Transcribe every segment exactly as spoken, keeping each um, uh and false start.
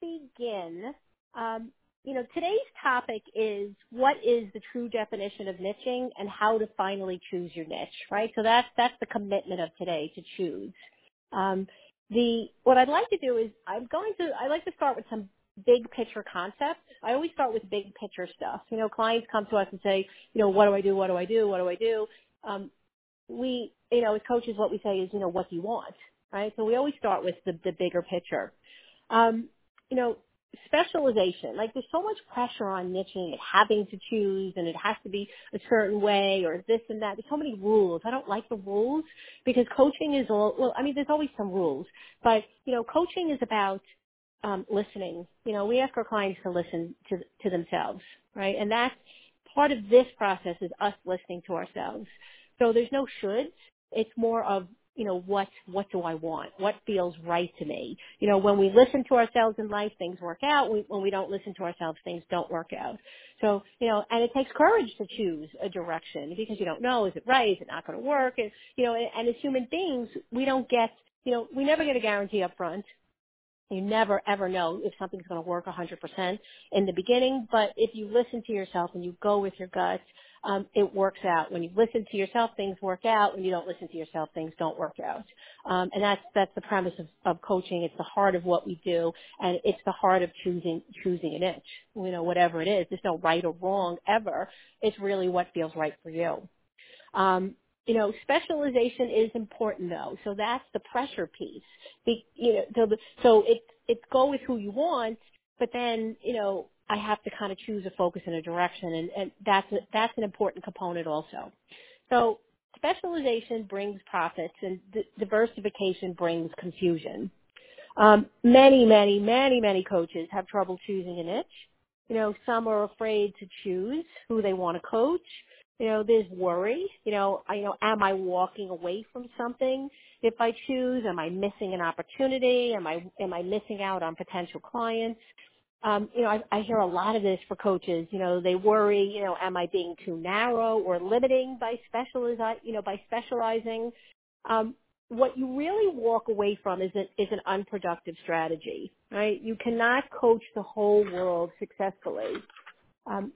begin. Um, you know, today's topic is what is the true definition of niching and how to finally choose your niche, right? So that's, that's the commitment of today, to choose. Um, the, what I'd like to do is I'm going to, I like to start with some big picture concepts. I always start with big picture stuff. You know, clients come to us and say, you know, what do I do? What do I do? What do I do? Um, we, you know, as coaches, what we say is, you know, what do you want, right? So we always start with the, the bigger picture. Um, you know, specialization, like there's so much pressure on niching and having to choose and it has to be a certain way or this and that. There's so many rules. I don't like the rules because coaching is all, well, I mean, there's always some rules, but, you know, coaching is about um, listening. You know, we ask our clients to listen to, to themselves, right? And that's part of this process is us listening to ourselves. So there's no shoulds. It's more of, you know, what, what do I want? What feels right to me? You know, when we listen to ourselves in life, things work out. We, when we don't listen to ourselves, things don't work out. So, you know, and it takes courage to choose a direction because you don't know, is it right? Is it not going to work? And, you know, and, and as human beings, we don't get, you know, we never get a guarantee up front. You never, ever know if something's going to work one hundred percent in the beginning, but if you listen to yourself and you go with your gut, um, it works out. When you listen to yourself, things work out. When you don't listen to yourself, things don't work out. Um, and that's, that's the premise of, of coaching. It's the heart of what we do, and it's the heart of choosing, choosing a niche. You know, whatever it is, there's no right or wrong ever. It's really what feels right for you. Um, you know, specialization is important though. So that's the pressure piece. Be, you know, so, the, so it, it's go with who you want, but then, you know, I have to kind of choose a focus and a direction, and, and that's, a, that's an important component also. So specialization brings profits and d- diversification brings confusion. Um, many, many, many, many coaches have trouble choosing a niche. You know, some are afraid to choose who they want to coach. You know, there's worry. You know, I, you know, am I walking away from something if I choose? Am I missing an opportunity? Am I am I missing out on potential clients? Um, you know, I, I hear a lot of this for coaches. You know, they worry. You know, am I being too narrow or limiting by specialize? You know, by specializing. Um, what you really walk away from is, a, is an unproductive strategy, right? You cannot coach the whole world successfully. Um,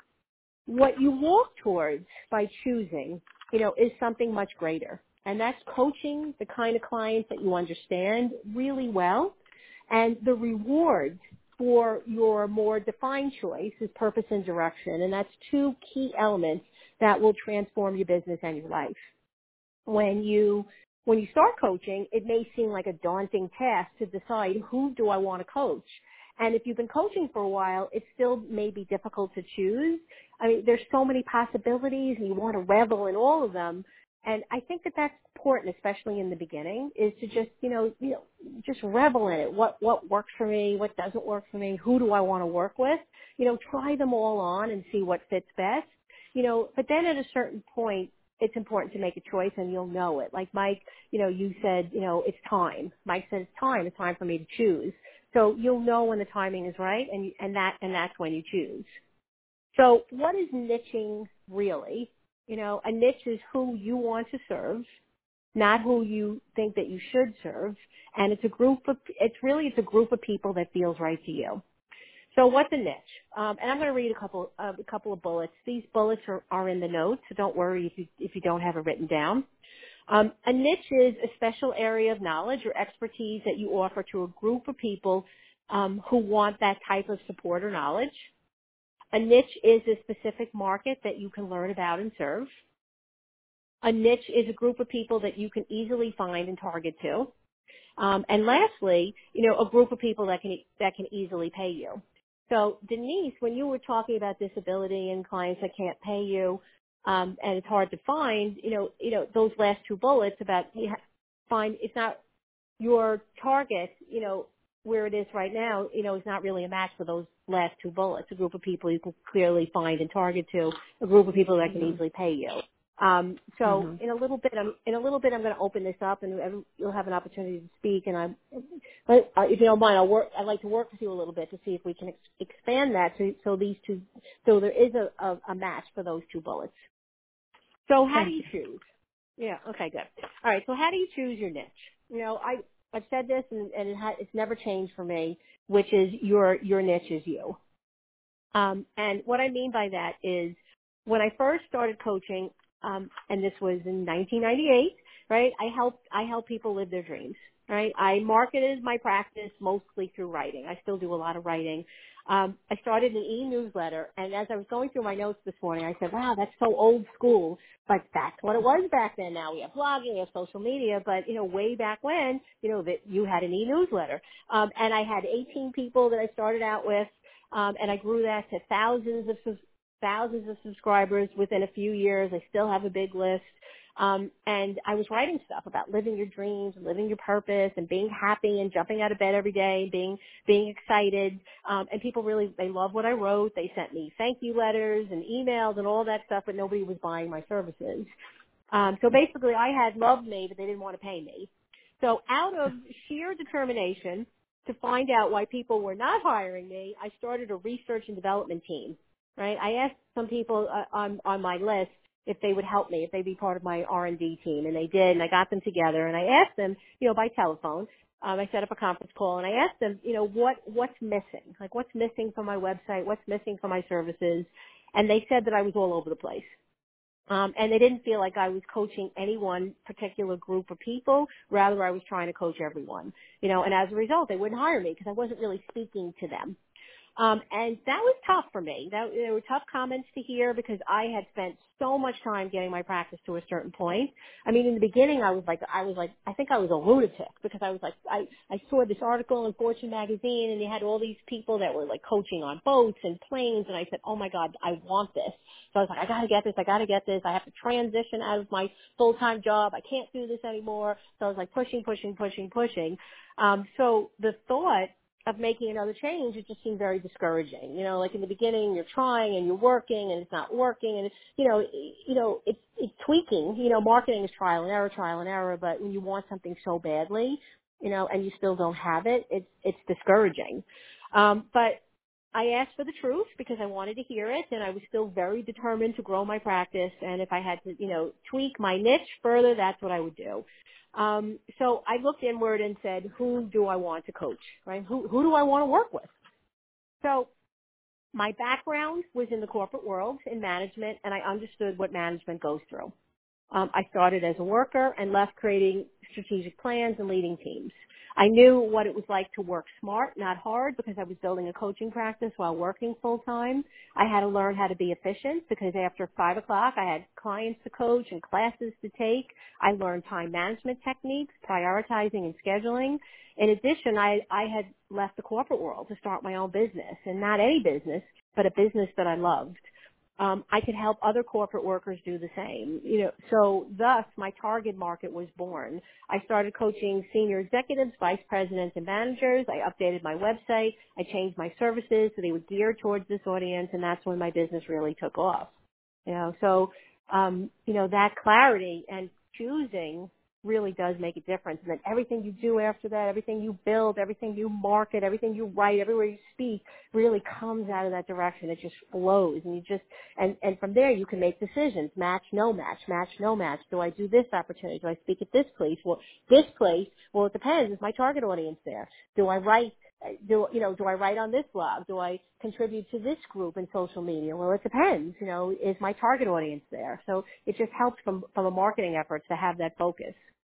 what you walk towards by choosing, you know, is something much greater. And that's coaching the kind of clients that you understand really well. And the reward for your more defined choice is purpose and direction. And that's two key elements that will transform your business and your life. When you when you start coaching, it may seem like a daunting task to decide who do I want to coach. And if you've been coaching for a while, it still may be difficult to choose. I mean, there's so many possibilities and you want to revel in all of them. And I think that that's important, especially in the beginning, is to just, you know, you know, just revel in it. What, what works for me? What doesn't work for me? Who do I want to work with? You know, try them all on and see what fits best. You know, but then at a certain point, it's important to make a choice and you'll know it. Like Mike, you know, you said, you know, it's time. Mike said it's time. It's time for me to choose. So you'll know when the timing is right, and and that and that's when you choose. So what is niching really? You know, a niche is who you want to serve, not who you think that you should serve, and it's a group of it's really it's a group of people that feels right to you. So what's a niche? Um, and I'm going to read a couple uh, a couple of bullets. These bullets are, are in the notes, so don't worry if you if you don't have it written down. Um, a niche is a special area of knowledge or expertise that you offer to a group of people um, who want that type of support or knowledge. A niche is a specific market that you can learn about and serve. A niche is a group of people that you can easily find and target to. Um, and lastly, you know, a group of people that can that can easily pay you. So, Denise, when you were talking about disability and clients that can't pay you, um, and it's hard to find, you know, you know, those last two bullets about you ha- find it's not your target, you know, where it is right now, you know, is not really a match for those last two bullets. A group of people you can clearly find and target to, a group of people that can Mhm. easily pay you. Um, so Mhm. in a little bit, I'm, in a little bit, I'm going to open this up, and every, you'll have an opportunity to speak. And I'm, but uh, if you don't mind, I'll work. I'd like to work with you a little bit to see if we can ex- expand that. So, so these two, so there is a, a, a match for those two bullets. So how do Thank you you. choose? Yeah. Okay. Good. All right. So how do you choose your niche? You know, I I've said this, and, and it ha- it's never changed for me. which is your, your niche is you. Um, and what I mean by that is when I first started coaching, um, and this was in nineteen ninety-eight, right? I helped, I help people live their dreams, right? I marketed my practice mostly through writing. I still do a lot of writing. Um, I started an e-newsletter, and as I was going through my notes this morning, I said, wow, that's so old school, but that's what it was back then. Now we have blogging, we have social media, but, you know, way back when, you know, that you had an e-newsletter. Um, and I had eighteen people that I started out with, um, and I grew that to thousands of subs- thousands of subscribers within a few years. I still have a big list. Um, and I was writing stuff about living your dreams and living your purpose and being happy and jumping out of bed every day, being, being excited. Um, and people really, they love what I wrote. They sent me thank you letters and emails and all that stuff, but nobody was buying my services. Um, so basically I had loved me, but they didn't want to pay me. So out of sheer determination to find out why people were not hiring me, I started a research and development team, right? I asked some people uh, on, on my list if they would help me, if they'd be part of my R and D team, and they did, and I got them together, and I asked them, you know, by telephone, um, I set up a conference call, and I asked them, you know, what, what's missing? Like, what's missing from my website? What's missing from my services? And they said that I was all over the place. Um, and they didn't feel like I was coaching any one particular group of people. Rather, I was trying to coach everyone. You know, and as a result, they wouldn't hire me because I wasn't really speaking to them. Um, and that was tough for me. That, there were tough comments to hear because I had spent so much time getting my practice to a certain point. I mean, in the beginning, I was like, I was like, I think I was a lunatic because I was like, I, I saw this article in Fortune magazine and they had all these people that were like coaching on boats and planes. And I said, oh my God, I want this. So I was like, I got to get this. I got to get this. I have to transition out of my full-time job. I can't do this anymore. So I was like pushing, pushing, pushing, pushing. Um, so the thought of making another change, it just seemed very discouraging. You know, like in the beginning, you're trying and you're working and it's not working, and it's, you know, you know, it's it's tweaking. You know, marketing is trial and error, trial and error. But when you want something so badly, you know, and you still don't have it, it's it's discouraging. Um, but I asked for the truth because I wanted to hear it, and I was still very determined to grow my practice. And if I had to, you know, tweak my niche further, that's what I would do. Um, so I looked inward and said, who do I want to coach, right? Who, who do I want to work with? So my background was in the corporate world in management, and I understood what management goes through. Um, I started as a worker and left creating strategic plans and leading teams. I knew what it was like to work smart, not hard, because I was building a coaching practice while working full time. I had to learn how to be efficient because after five o'clock, I had clients to coach and classes to take. I learned time management techniques, prioritizing and scheduling. In addition, I, I had left the corporate world to start my own business, and not any business, but a business that I loved. Um, I could help other corporate workers do the same. You know, so thus my target market was born. I started coaching senior executives, vice presidents, and managers. I updated my website. I changed my services so they were geared towards this audience, and that's when my business really took off. You know, so um, you know, that clarity and choosing really does make a difference. And then everything you do after that, everything you build, everything you market, everything you write, everywhere you speak really comes out of that direction. It just flows, and you just, and, and from there you can make decisions. Match, no match, match, no match. Do I do this opportunity? Do I speak at this place? Well, this place, well, it depends. Is my target audience there? Do I write do you know do I write on this blog? Do I contribute to this group in social media? Well, it depends. You know, is my target audience there? So it just helps from from a marketing effort to have that focus.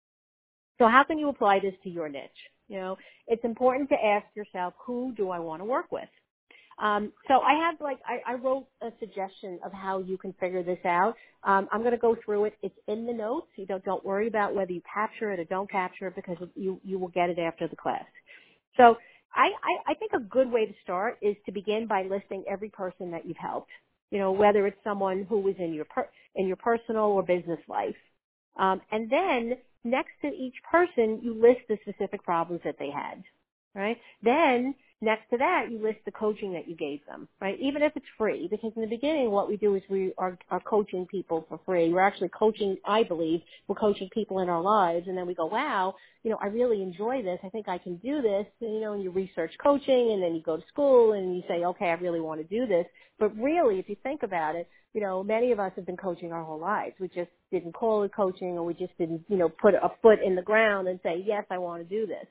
So how can you apply this to your niche? You know, it's important to ask yourself, who do I want to work with? Um, so I have like I, I wrote a suggestion of how you can figure this out. Um, I'm going to go through it. It's in the notes. You don't don't worry about whether you capture it or don't capture it because you you will get it after the class. So I, I, I think a good way to start is to begin by listing every person that you've helped. You know, whether it's someone who was in your per, in your personal or business life, um, and then next to each person, you list the specific problems that they had. Right? Then next to that, you list the coaching that you gave them. Right? Even if it's free, because in the beginning, what we do is we are, are coaching people for free. We're actually coaching. I believe we're coaching people in our lives, and then we go, wow. You know, I really enjoy this. I think I can do this. And, you know, and you research coaching and then you go to school and you say, okay, I really want to do this. But really, if you think about it, you know, many of us have been coaching our whole lives. We just didn't call it coaching, or we just didn't, you know, put a foot in the ground and say, yes, I want to do this.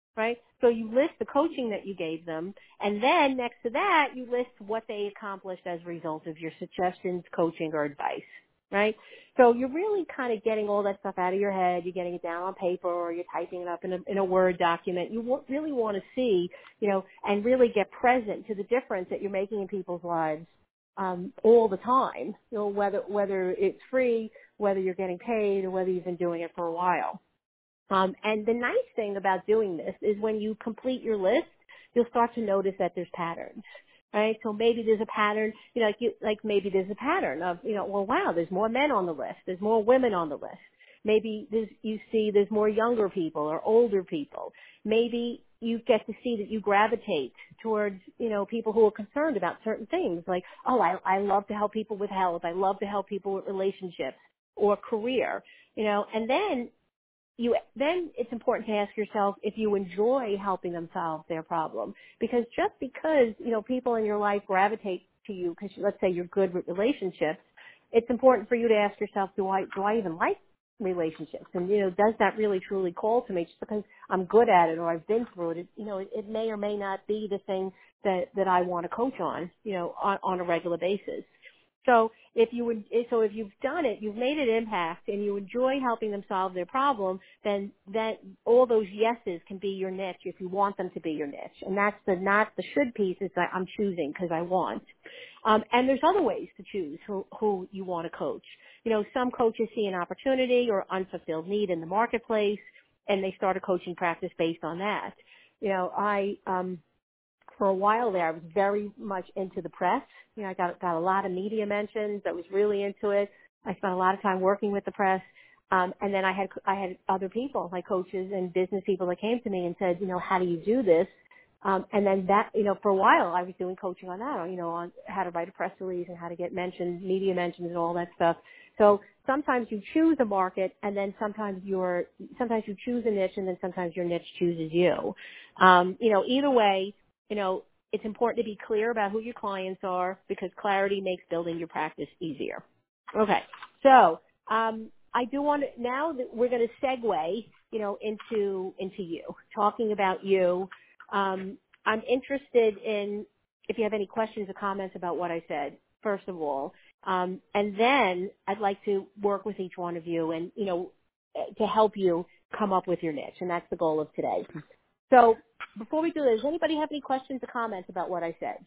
right? So you list the coaching that you gave them, and then next to that, you list what they accomplished as a result of your suggestions, coaching, or advice, right? So you're really kind of getting all that stuff out of your head. You're getting it down on paper, or you're typing it up in a, in a Word document. You w- really want to see, you know, and really get present to the difference that you're making in people's lives um, all the time. You know, whether whether it's free, whether you're getting paid, or whether you've been doing it for a while. Um, and the nice thing about doing this is when you complete your list, you'll start to notice that there's patterns, right? So maybe there's a pattern, you know, like, you, like maybe there's a pattern of, you know, well, wow, there's more men on the list. There's more women on the list. Maybe there's, you see there's more younger people or older people. Maybe you get to see that you gravitate towards, you know, people who are concerned about certain things like, oh, I, I love to help people with health. I love to help people with relationships or career, you know, and then you then it's important to ask yourself if you enjoy helping them solve their problem. Because just because, you know, people in your life gravitate to you because let's say you're good with relationships, it's important for you to ask yourself, do I do I even like relationships? And, you know, does that really truly call to me? Just because I'm good at it or I've been through it, it you know, it, it may or may not be the thing that, that I want to coach on, you know, on, on a regular basis. So if you would, so if you've done it, you've made an impact, and you enjoy helping them solve their problem, then that all those yeses can be your niche if you want them to be your niche. And that's the not the should piece. Is that I'm choosing because I want. Um, and there's other ways to choose who, who you want to coach. You know, some coaches see an opportunity or unfulfilled need in the marketplace, and they start a coaching practice based on that. You know, I. Um, For a while there, I was very much into the press. You know, I got got a lot of media mentions. I was really into it. I spent a lot of time working with the press, um, and then I had I had other people, like coaches and business people, that came to me and said, you know, how do you do this? Um, and then that, you know, for a while, I was doing coaching on that, you know, on how to write a press release and how to get mentioned, media mentions, and all that stuff. So sometimes you choose a market, and then sometimes you're sometimes you choose a niche, and then sometimes your niche chooses you. Um, you know, either way. You know, it's important to be clear about who your clients are because clarity makes building your practice easier. Okay, so um, I do want to now that we're going to segue, you know, into into you talking about you. Um, I'm interested in if you have any questions or comments about what I said. First of all, um, and then I'd like to work with each one of you and you know to help you come up with your niche, and that's the goal of today. So before we do this, does anybody have any questions or comments about what I said?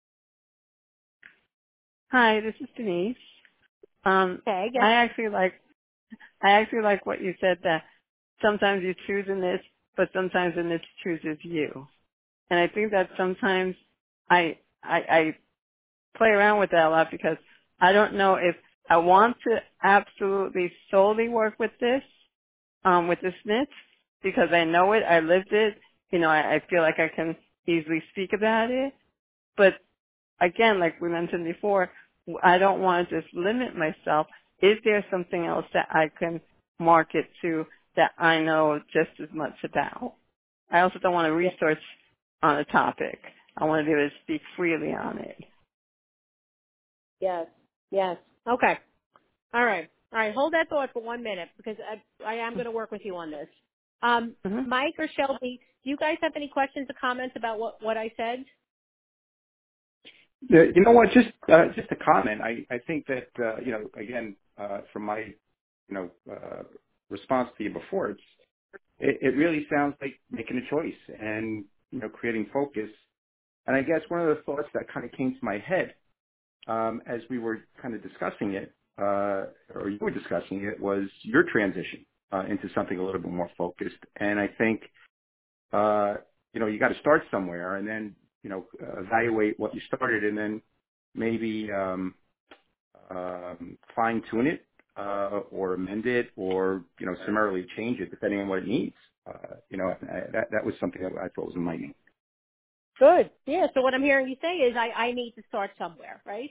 Hi, this is Denise. Um, Okay, I guess. I actually like I actually like what you said that sometimes you choose a niche, but sometimes the niche chooses you. And I think that sometimes I I, I play around with that a lot because I don't know if I want to absolutely solely work with this um, with this niche because I know it, I lived it, you know, I, I feel like I can easily speak about it, but again, like we mentioned before, I don't want to just limit myself. Is there something else that I can market to that I know just as much about? I also don't want to research on a topic. I want to be able to speak freely on it. Yes, yes. Okay. All right. All right. Hold that thought for one minute because I, I am going to work with you on this. Um, Mm-hmm. Mike or Shelby, do you guys have any questions or comments about what, what I said? Yeah, you know what? Just uh, just a comment. I I think that uh, you know again uh, from my you know uh, response to you before, it's it, it really sounds like making a choice and you know creating focus. And I guess one of the thoughts that kind of came to my head um, as we were kind of discussing it, uh, or you were discussing it, was your transition uh, into something a little bit more focused. And I think uh, you know you got to start somewhere, and then you know uh, evaluate what you started, and then maybe um, um, fine tune it uh, or amend it, or you know summarily change it depending on what it needs. Uh, you know I, that that was something that I thought was enlightening. Good. Yeah. So what I'm hearing you say is I, I need to start somewhere, right?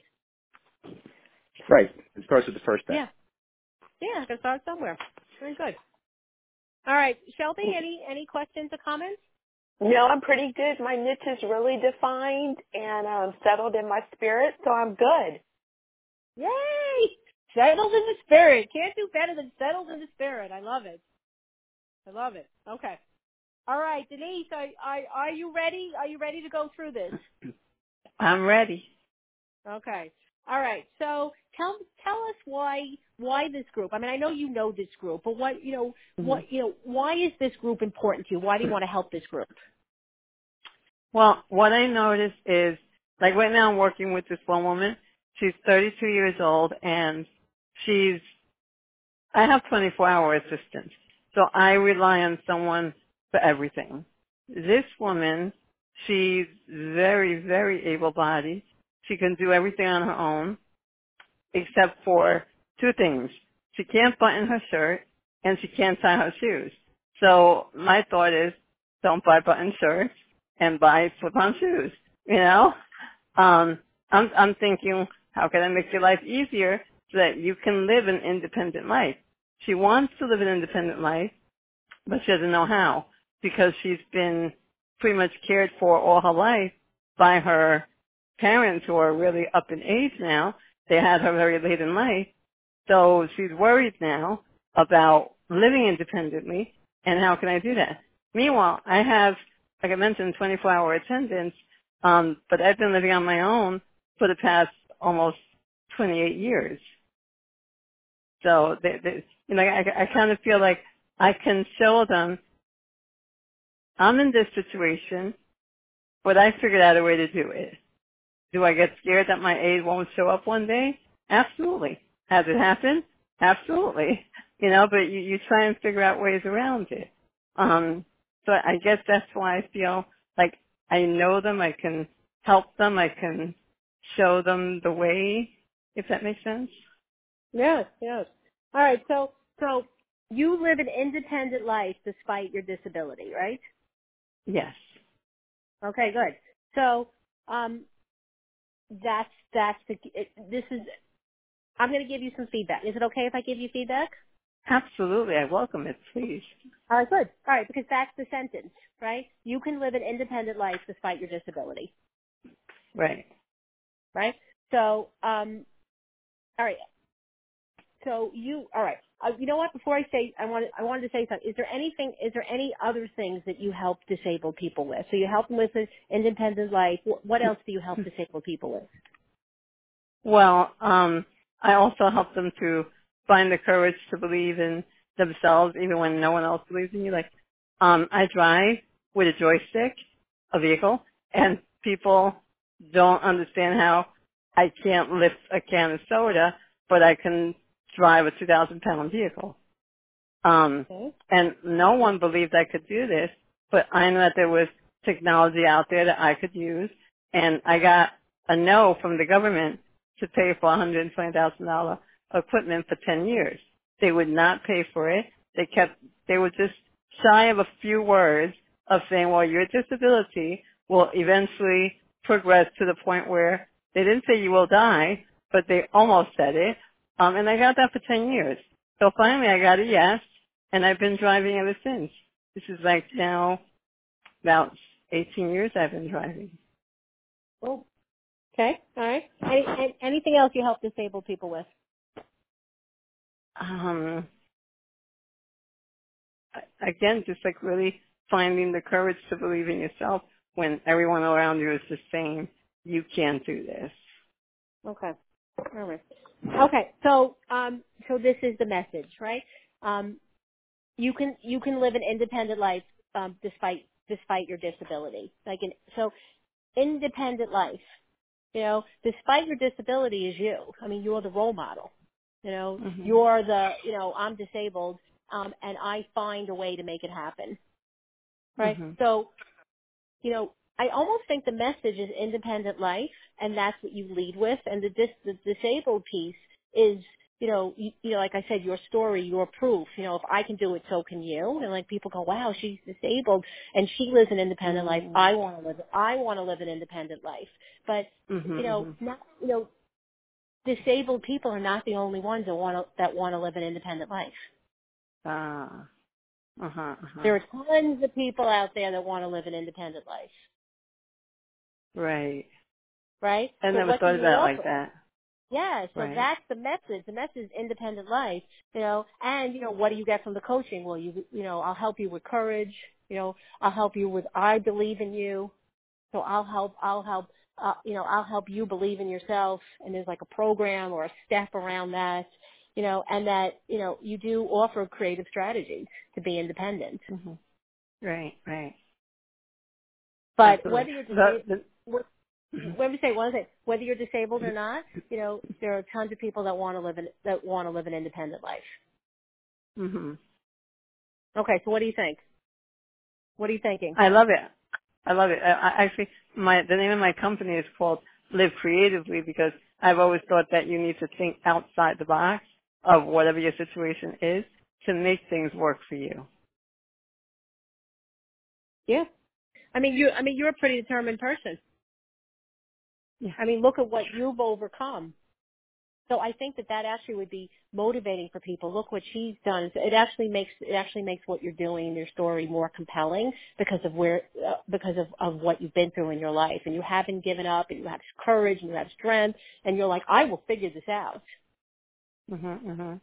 Right. It starts with the first step. Yeah. Yeah. I can start somewhere. Very good. All right. Shelby, any, any questions or comments? No, I'm pretty good. My niche is really defined and um, settled in my spirit, so I'm good. Yay! Settled in the spirit. Can't do better than settled in the spirit. I love it. I love it. Okay. All right, Denise, are, are, are you ready? Are you ready to go through this? I'm ready. Okay. All right. So tell tell us why why this group. I mean, I know you know this group, but what you know Mm-hmm. what you know why is this group important to you? Why do you want to help this group? Well, what I noticed is, like right now I'm working with this one woman. She's thirty-two years old and she's, I have twenty-four hour assistants. So I rely on someone for everything. This woman, she's very, very able-bodied. She can do everything on her own except for two things. She can't button her shirt and she can't tie her shoes. So my thought is, don't buy button shirts and buy slip-on shoes, you know? Um, I'm, I'm thinking, how can I make your life easier so that you can live an independent life? She wants to live an independent life, but she doesn't know how because she's been pretty much cared for all her life by her parents who are really up in age now. They had her very late in life. So she's worried now about living independently and how can I do that? Meanwhile, I have, like I mentioned, twenty-four hour attendance, um, but I've been living on my own for the past almost twenty-eight years. So, they, they, you know, I, I kind of feel like I can show them I'm in this situation, but I figured out a way to do it. Do I get scared that my aid won't show up one day? Absolutely. Has it happened? Absolutely. You know, but you, you try and figure out ways around it. Um, so I guess that's why I feel like I know them, I can help them, I can show them the way, if that makes sense. Yes, yes. All right. So so you live an independent life despite your disability, right? Yes. Okay, good. So um, that's that's the it, this is. I'm going to give you some feedback. Is it okay if I give you feedback? Absolutely. I welcome it, please. All right, good. All right, because that's the sentence, right? You can live an independent life despite your disability, Right. right? So, um, all right. So you, all right. Uh, you know what? Before I say, I wanted, I wanted to say something. Is there anything? Is there any other things that you help disabled people with? So you help them with an independent life. What, what else do you help disabled people with? Well, um, I also help them to find the courage to believe in themselves even when no one else believes in you. Like, um, I drive with a joystick, a vehicle, and people don't understand how I can't lift a can of soda, but I can drive a two thousand pound vehicle. Um, Okay. and no one believed I could do this, but I knew that there was technology out there that I could use, and I got a no from the government to pay for one hundred twenty thousand dollars equipment for ten years. They would not pay for it. They kept, they were just shy of a few words of saying, well, your disability will eventually progress to the point where they didn't say you will die, but they almost said it. Um, and I got that for ten years. So finally I got a yes, and I've been driving ever since. This is like now about eighteen years I've been driving. Oh, okay. All right. Any, any, anything else you help disabled people with? Um, again, just like really finding the courage to believe in yourself when everyone around you is just saying, you can't do this. Okay. All right. Okay. So, um, so this is the message, right? Um, you can you can live an independent life um, despite despite your disability. Like, in, so independent life. You know, despite your disability is you. I mean, you're the role model. You know, Mhm. you're the, you know, I'm disabled, um, and I find a way to make it happen. Right? Mhm. So, you know, I almost think the message is independent life, and that's what you lead with. And the dis- the disabled piece is, you know, you, you know, like I said, your story, your proof. You know, if I can do it, so can you. And like people go, wow, she's disabled and she lives an independent life. Mhm. I want to live. I want to live an independent life. But you know, Mhm. not you know, disabled people are not the only ones that want to that want to live an independent life. Ah. Uh huh. Uh huh. There are tons of people out there that want to live an independent life. Right. Right? I So never what do thought you about it like offer? that. Yeah, so Right. that's the message. The message is independent life, you know, and, you know, what do you get from the coaching? Well, you, you know, I'll help you with courage. You know, I'll help you with I believe in you. So I'll help, I'll help, uh, you know, I'll help you believe in yourself. And there's like a program or a step around that, you know, and that, you know, you do offer creative strategies to be independent. Mm-hmm. Right, right. But Absolutely. whether you're The, disabled, the, let me say one thing, whether you're disabled or not, you know, there are tons of people that want to live in, that want to live an independent life. mm-hmm. Okay. So what do you think? What are you thinking? I love it. I love it. I, I actually, my the name of my company is called Live Creatively because I've always thought that you need to think outside the box of whatever your situation is to make things work for you. Yeah. I mean, you, I mean, you're a pretty determined person. Yeah. I mean, look at what you've overcome. So I think that that actually would be motivating for people. Look what she's done. It actually makes it actually makes what you're doing in your story more compelling because of where uh, because of, of what you've been through in your life, and you haven't given up, and you have courage, and you have strength, and you're like, I will figure this out. Mhm. Mhm.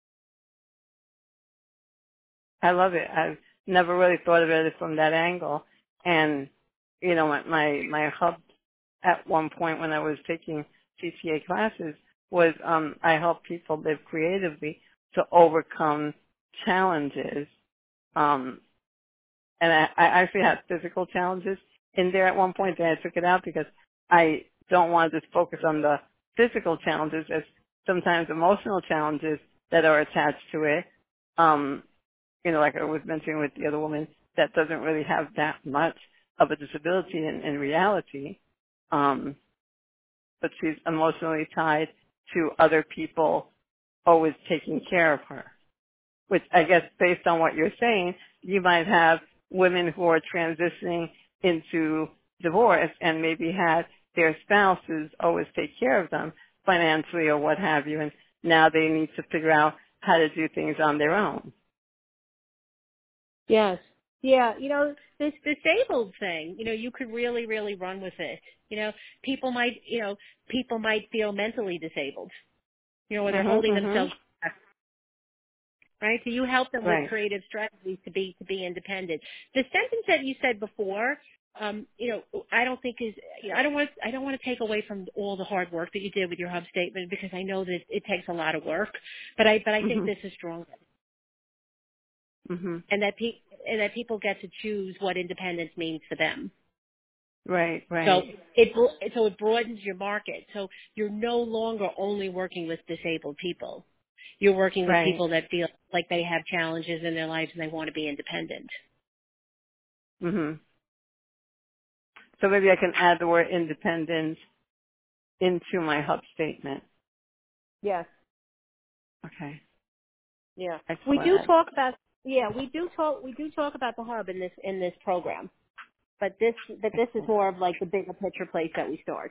I love it. I've never really thought of it from that angle, and you know, my my, my hub at one point when I was taking C T A classes was um, I help people live creatively to overcome challenges. Um, and I, I actually had physical challenges in there at one point, and I took it out because I don't want to just focus on the physical challenges as sometimes emotional challenges that are attached to it. Um, you know, like I was mentioning with the other woman that doesn't really have that much of a disability in, in reality. Um, but she's emotionally tied to other people always taking care of her, which I guess based on what you're saying, you might have women who are transitioning into divorce and maybe had their spouses always take care of them financially or what have you, and now they need to figure out how to do things on their own. Yes. Yeah, you know, this disabled thing, you know, you could really, really run with it. You know, people might, you know, people might feel mentally disabled, you know, where they're Mhm. holding Mhm. themselves back, right? So you help them with Right. creative strategies to be, to be independent. The sentence that you said before, um, you know, I don't think is, you know, I don't want to, I don't want to take away from all the hard work that you did with your hub statement because I know that it takes a lot of work, but I, but I think Mhm. this is strong. Mhm. And that pe- and that people get to choose what independence means to them. Right. So Right. it bro- so it broadens your market. So you're no longer only working with disabled people. You're working with Right. people that feel like they have challenges in their lives and they want to be independent. Mhm. So maybe I can add the word independence into my hub statement. Yes. Okay. Yeah. We do Excellent. talk about yeah, we do talk we do talk about the hub in this in this program. But this but this is Excellent. more of like the bigger picture place that we start.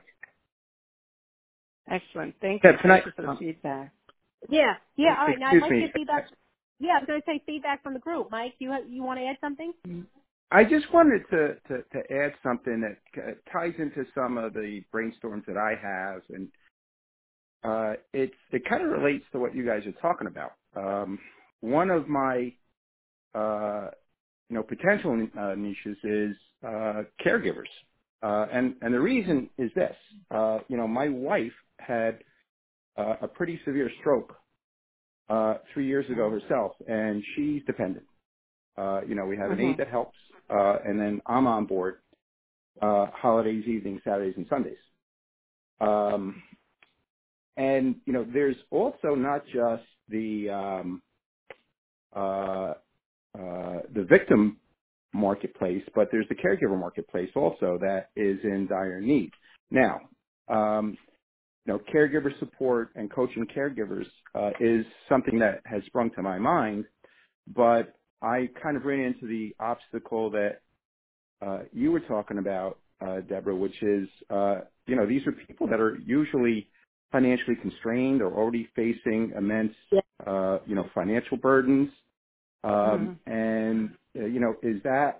Excellent. Thank Yeah, you. can I, Thank you for the um, feedback. Yeah. Yeah, all right. Now I'd excuse like to me, get feedback. Yeah, I was going to say feedback from the group. Mike, you ha- you want to add something? I just wanted to, to, to add something that uh, ties into some of the brainstorms that I have, and uh, it's it kind of relates to what you guys are talking about. Um, one of my uh, you know potential uh, niches is uh, caregivers, uh, and and the reason is this. Uh, you know, my wife had uh, a pretty severe stroke uh, three years ago herself, and she's dependent. Uh, you know, we have an aide Mhm. that helps, uh, and then I'm on board uh, holidays, evenings, Saturdays, and Sundays. Um, and you know, there's also not just the um, uh, uh, the victim marketplace, but there's the caregiver marketplace also that is in dire need. Now, um, you know, caregiver support and coaching caregivers uh, is something that has sprung to my mind, but I kind of ran into the obstacle that uh, you were talking about, uh, Deborah, which is, uh, you know, these are people that are usually financially constrained or already facing immense, Yeah. uh, you know, financial burdens. Um, Mhm. and, uh, you know, is that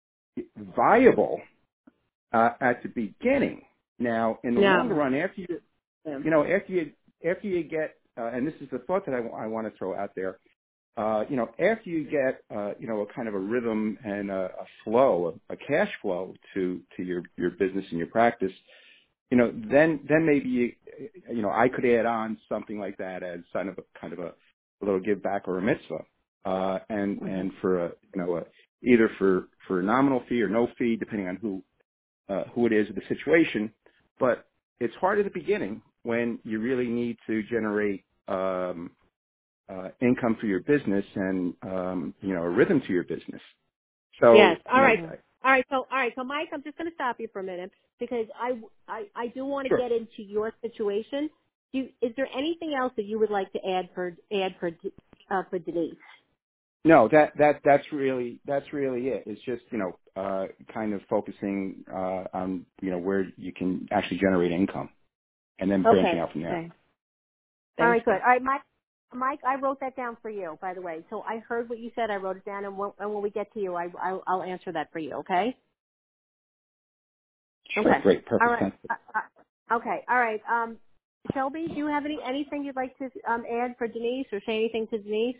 viable uh, at the beginning? Now, in the longer No. run, after you, Yeah. you know, after you, after you get, uh, and this is the thought that I, I want to throw out there, uh, you know, after you get, uh, you know, a kind of a rhythm and a, a flow, a, a cash flow to, to your, your business and your practice, you know, then, then maybe, you, you know, I could add on something like that as kind of a, kind of a, a little give back or a mitzvah. Uh, and, Mm-hmm. and for a, you know, a, either for, for a nominal fee or no fee, depending on who, uh, who it is or the situation. But it's hard at the beginning when you really need to generate, um, uh, income for your business and, um, you know, a rhythm to your business. Yes. So, All you know, right. Mm-hmm. All right. So, all right. So, Mike, I'm just going to stop you for a minute because I, I, I do want to sure. get into your situation. Do you, is there anything else that you would like to add for add for uh, for Denise? No, that, that, that's really, that's really it. It's just, you know, uh, kind of focusing, uh, on, you know, where you can actually generate income and then branching Okay. out from there. Thanks. All Thank right. Good. you. All right, Mike. Mike, I wrote that down for you, by the way. So I heard what you said. I wrote it down, and when, and when we get to you, I, I I'll answer that for you. Okay. Sure. Okay. Great. All Perfect right. sense. Uh, uh, okay. All right. Um, Shelby, do you have any anything you'd like to um, add for Denise, or say anything to Denise?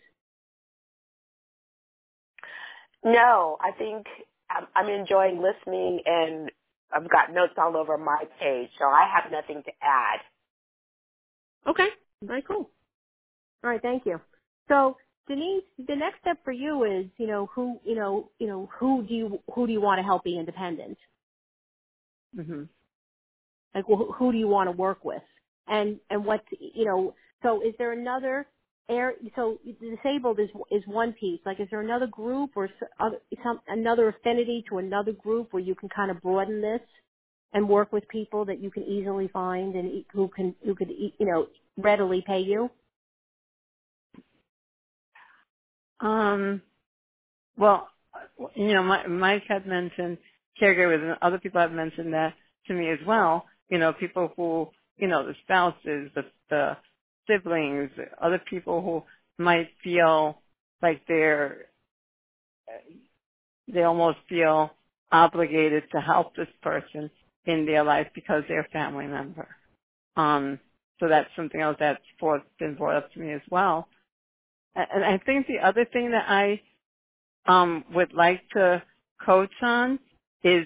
No, I think I'm, I'm enjoying listening, and I've got notes all over my page, so I have nothing to add. Okay. Very cool. All right. Thank you. So Denise, the next step for you is, you know, who, you know, you know, who do you who do you want to help be independent? Mm-hmm. Like, well, who do you want to work with? And and what, you know, so is there another air? So the disabled is is one piece. Like, is there another group or s- other, some another affinity to another group where you can kind of broaden this and work with people that you can easily find and e- who can who could e- you know readily pay you? Um, well, you know, my, Mike had mentioned caregivers, and other people have mentioned that to me as well. You know, people who, you know, the spouses, the, the siblings, other people who might feel like they're, they almost feel obligated to help this person in their life because they're a family member. Um, so that's something else that's brought, been brought up to me as well. And and I think the other thing that I um, would like to coach on is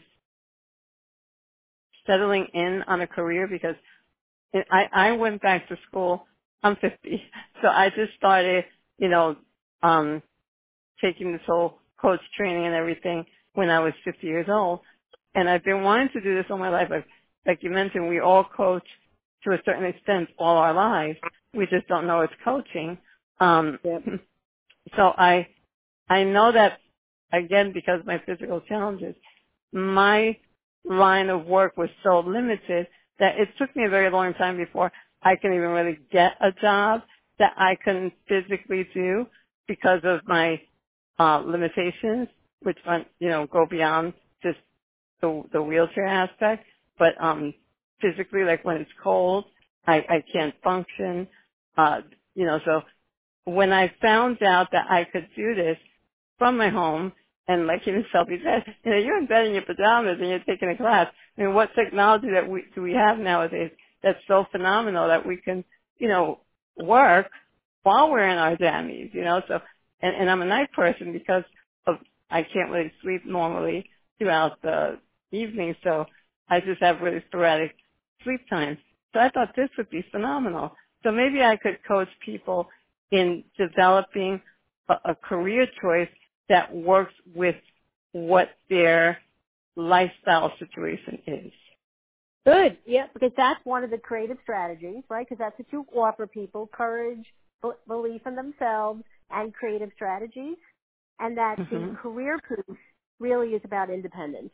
settling in on a career, because it, I, I went back to school. I'm fifty, so I just started, you know, um, taking this whole coach training and everything when I was fifty years old. And I've been wanting to do this all my life. I've, like you mentioned, we all coach to a certain extent all our lives. We just don't know it's coaching. Um, Yep. so I I know that, again, because of my physical challenges, my line of work was so limited that it took me a very long time before I can even really get a job that I can physically do because of my uh, limitations, which went, you know, go beyond just the, the wheelchair aspect. But um, physically, like when it's cold, I, I can't function. Uh, you know, so when I found out that I could do this from my home, and like himself, he said, you know, you're in bed in your pajamas and you're taking a class. I mean, what technology that we do we have nowadays that's so phenomenal that we can, you know, work while we're in our jammies, you know? So, and, and I'm a night person because of I can't really sleep normally throughout the evening, so I just have really sporadic sleep times. So I thought this would be phenomenal. So maybe I could coach people in developing a, a career choice that works with what their lifestyle situation is. Good. Yeah, because that's one of the creative strategies, right? Because that's what you offer people: courage, b- belief in themselves, and creative strategies. And that the Mhm. career piece really is about independence.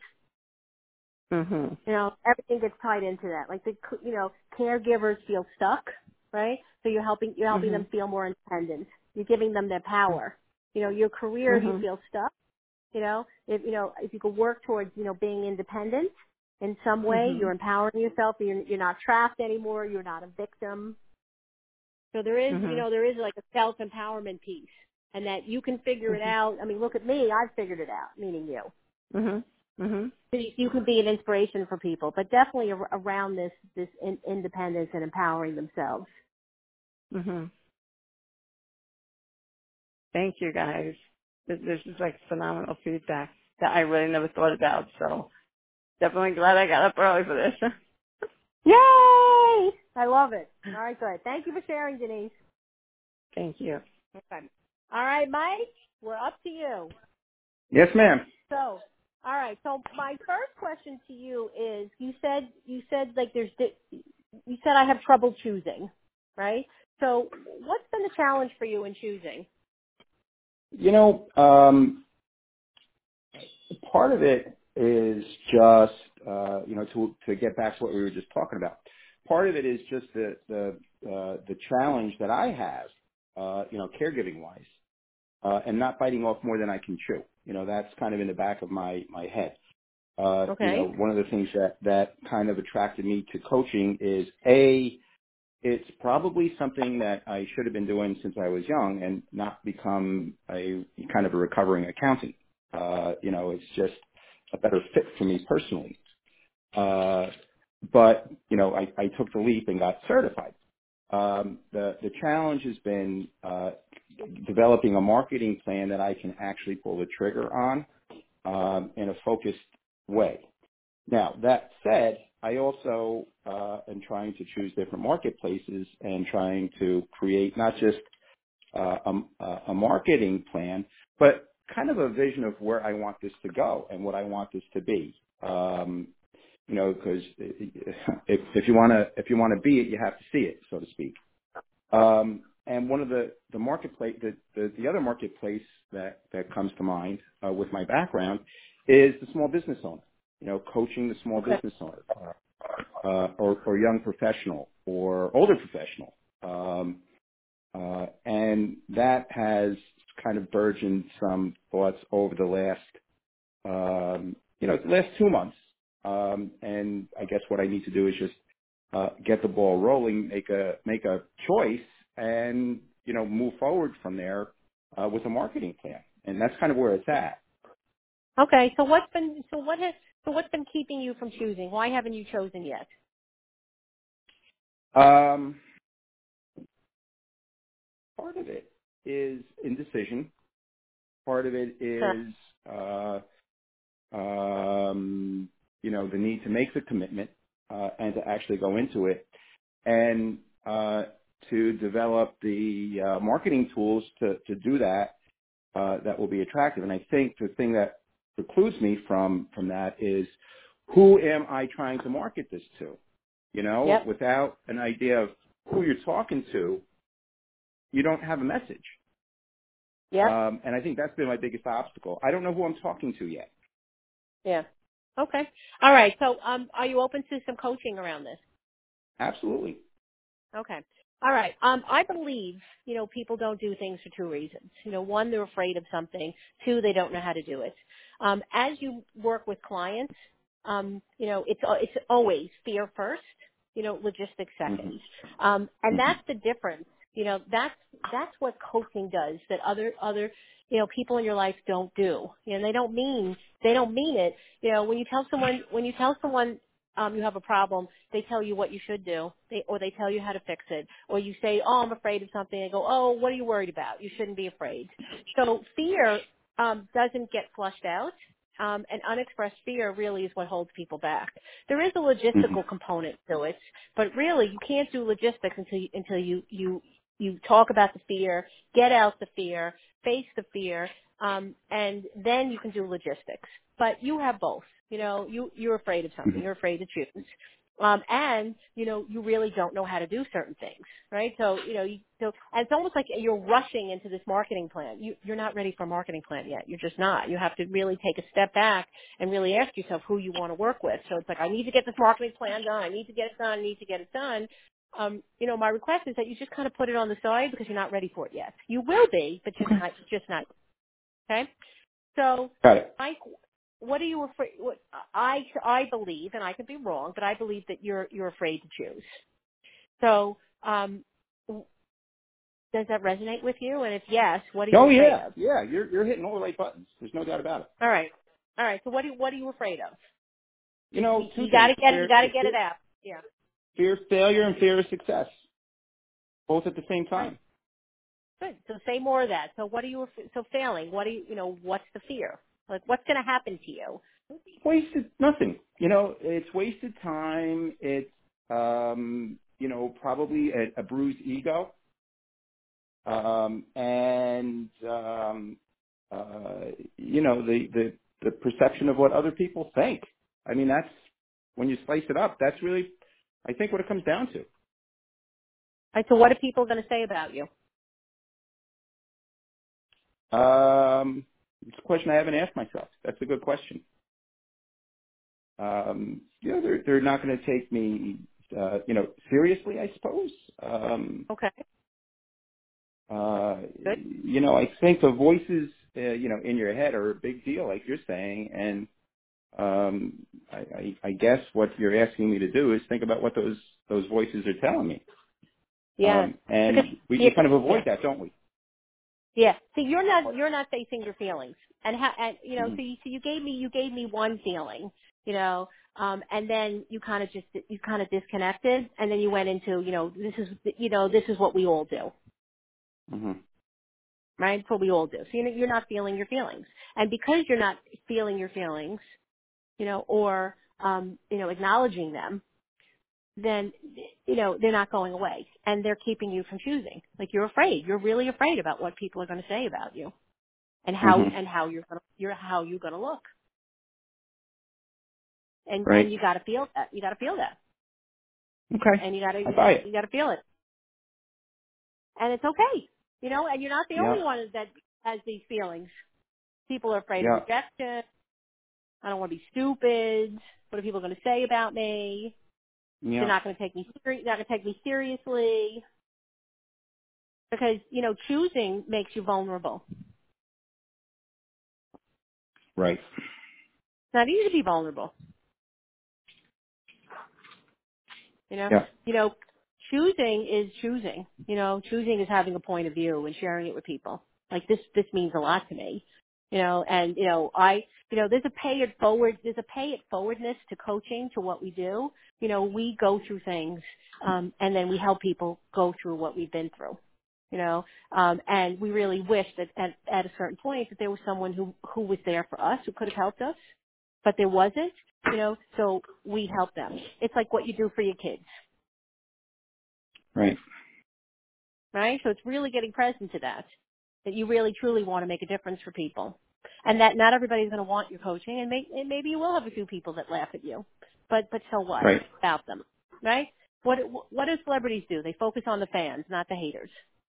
Mhm. You know, everything gets tied into that. Like the, c- you know, caregivers feel stuck, right? So you're helping, you're helping them Mhm. feel more independent. You're giving them their power. You know, your career, if you Mhm. feel stuck, you know, if, you know, if you could work towards, you know, being independent in some way, you're Mhm. empowering yourself. You're, you're not trapped anymore. You're not a victim. So there is, you Mhm. know, there is like a self-empowerment piece, and that you can figure it Mhm. out. I mean, look at me. I've figured it out, meaning you. Mhm. Mhm. So you you can be an inspiration for people, but definitely ar- around this this in, independence and empowering themselves. Mhm. Thank you, guys. This, this is like phenomenal feedback that I really never thought about. So definitely glad I got up early for this. Yay! I love it. All right, good. Thank you for sharing, Denise. Thank you. Okay. All right, Mike, we're up to you. Yes, ma'am. So, all right. So my first question to you is: you said you said like there's di- you said I have trouble choosing, right? So what's been the challenge for you in choosing? You know, um, part of it is just, uh, you know, to to get back to what we were just talking about. Part of it is just the the uh, the challenge that I have, uh, you know, caregiving wise, uh, and not biting off more than I can chew. You know, that's kind of in the back of my my head. Uh, you Okay. know, one of the things that that kind of attracted me to coaching is a it's probably something that I should have been doing since I was young and not become a kind of a recovering accountant. Uh, you know, it's just a better fit for me personally. Uh, but, you know, I, I took the leap and got certified. Um, the, the challenge has been uh, developing a marketing plan that I can actually pull the trigger on um, in a focused way. Now, that said, I also uh, am trying to choose different marketplaces and trying to create not just uh, a, a marketing plan, but kind of a vision of where I want this to go and what I want this to be. Um, you know, because if, if you want to if you want to be it, you have to see it, so to speak. Um, and one of the the marketplace, the, the the other marketplace that that comes to mind uh, with my background is the small business owner. You know, coaching the small Okay. business owner, uh, or, or young professional, or older professional, um, uh, and that has kind of burgeoned some thoughts over the last, um, you know, the last two months. Um, and I guess what I need to do is just uh, get the ball rolling, make a make a choice, and you know, move forward from there uh, with a marketing plan. And that's kind of where it's at. Okay. So what's been so what has so what's been keeping you from choosing? Why haven't you chosen yet? Um, part of it is indecision. Part of it Huh. is, uh, um, you know, the need to make the commitment uh, and to actually go into it, and uh, to develop the uh, marketing tools to, to do that uh, that will be attractive. And I think the thing that precludes me from from that is, who am I trying to market this to? You know, Yep. without an idea of who you're talking to, you don't have a message. Yep. Um, and I think that's been my biggest obstacle. I don't know who I'm talking to yet. Yeah. Okay. All right. So um, are you open to some coaching around this? Absolutely. Okay. All right. Um, I believe, you know, people don't do things for two reasons. You know, one, they're afraid of something. Two, they don't know how to do it. Um, as you work with clients, um, you know, it's it's always fear first, you know, logistics Mm-hmm. second. Um, and Mm-hmm. that's the difference. You know, that's that's what coaching does that other other you know people in your life don't do. You know, they don't mean they don't mean it. You know, when you tell someone when you tell someone um, you have a problem, they tell you what you should do, they, or they tell you how to fix it, or you say, "Oh, I'm afraid of something." They go, "Oh, what are you worried about? You shouldn't be afraid." So fear um, doesn't get flushed out, um, and unexpressed fear really is what holds people back. There is a Mm-hmm. logistical component to it, but really you can't do logistics until you, until you you you talk about the fear, get out the fear, face the fear, um, and then you can do logistics. But you have both. You know, you, you're afraid of something. You're afraid to choose. Um, and, you know, you really don't know how to do certain things, right? So, you know, you, so and it's almost like you're rushing into this marketing plan. You, you're not ready for a marketing plan yet. You're just not. You have to really take a step back and really ask yourself who you want to work with. So it's like, I need to get this marketing plan done. I need to get it done. I need to get it done. Um, you know, my request is that you just kind of put it on the side because you're not ready for it yet. You will be, but just not, just not. Okay. So, Got it. Mike, what are you afraid? What I I believe, and I could be wrong, but I believe that you're you're afraid to choose. So, um, does that resonate with you? And if yes, what are you Oh afraid yeah, of? yeah. You're you're hitting all the right buttons. There's no doubt about it. All right, all right. So, what do what are you afraid of? You Just know, you, two you got things: to get it. You fear, got to get fear, it out. Yeah. fear of failure and fear of success, both at the same Right. time. Good. So say more of that. So what are you, so failing, what do you, you know, what's the fear? Like, what's going to happen to you? Wasted nothing. You know, it's wasted time. It's, um, you know, probably a, a bruised ego. Um, and, um, uh, you know, the, the, the perception of what other people think. I mean, that's, when you slice it up, that's really, I think, what it comes down to. Right, so what are people going to say about you? Um, it's a question I haven't asked myself. That's a good question. Um, you know, they're, they're not going to take me, uh, you know, seriously, I suppose. Um, Okay. uh, Good. you know, I think the voices, uh, you know, in your head are a big deal, like you're saying. And, um, I, I, I guess what you're asking me to do is think about what those, those voices are telling me. Yeah. Um, and Because, we, yeah, we kind of avoid yeah. that, don't we? Yeah. So you're not, you're not facing your feelings. And, ha- and you know, Mm-hmm. so you, so you gave me, you gave me one feeling, you know, um, and then you kind of just, you kind of disconnected and then you went into, you know, this is, you know, this is what we all do. Mm-hmm. Right? That's what we all do. So you're you're not feeling your feelings. And because you're not feeling your feelings, you know, or, um, you know, acknowledging them, then, you know, they're not going away. And they're keeping you from choosing. Like you're afraid. You're really afraid about what people are going to say about you and how, Mm-hmm. and how you're going to, you're, how you're going to look. And, Right. and you got to feel that. You got to feel that. Okay. And you got to, I buy it. you got to feel it. And it's okay. You know, and you're not the Yeah. only one that has these feelings. People are afraid of Yeah. rejection. I don't want to be stupid. What are people going to say about me? They're Yeah. not going to take me ser- not going to take me seriously because you know choosing makes you vulnerable. Right. It's not easy to be vulnerable. You know, Yeah. you know, choosing is choosing. You know, choosing is having a point of view and sharing it with people. Like this, this means a lot to me. You know, and you know, I, you know, there's a pay it forward, there's a pay it forwardness to coaching, to what we do. You know, we go through things, um, and then we help people go through what we've been through. You know, um, and we really wish that at, at a certain point that there was someone who who was there for us, who could have helped us, but there wasn't. You know, so we help them. It's like what you do for your kids, Right. right? So it's really getting present to that, that you really truly want to make a difference for people. And that not everybody's going to want your coaching, and, may, and maybe you will have a few people that laugh at you. But but so what Right. about them, right? What what do celebrities do? They focus on the fans, not the haters.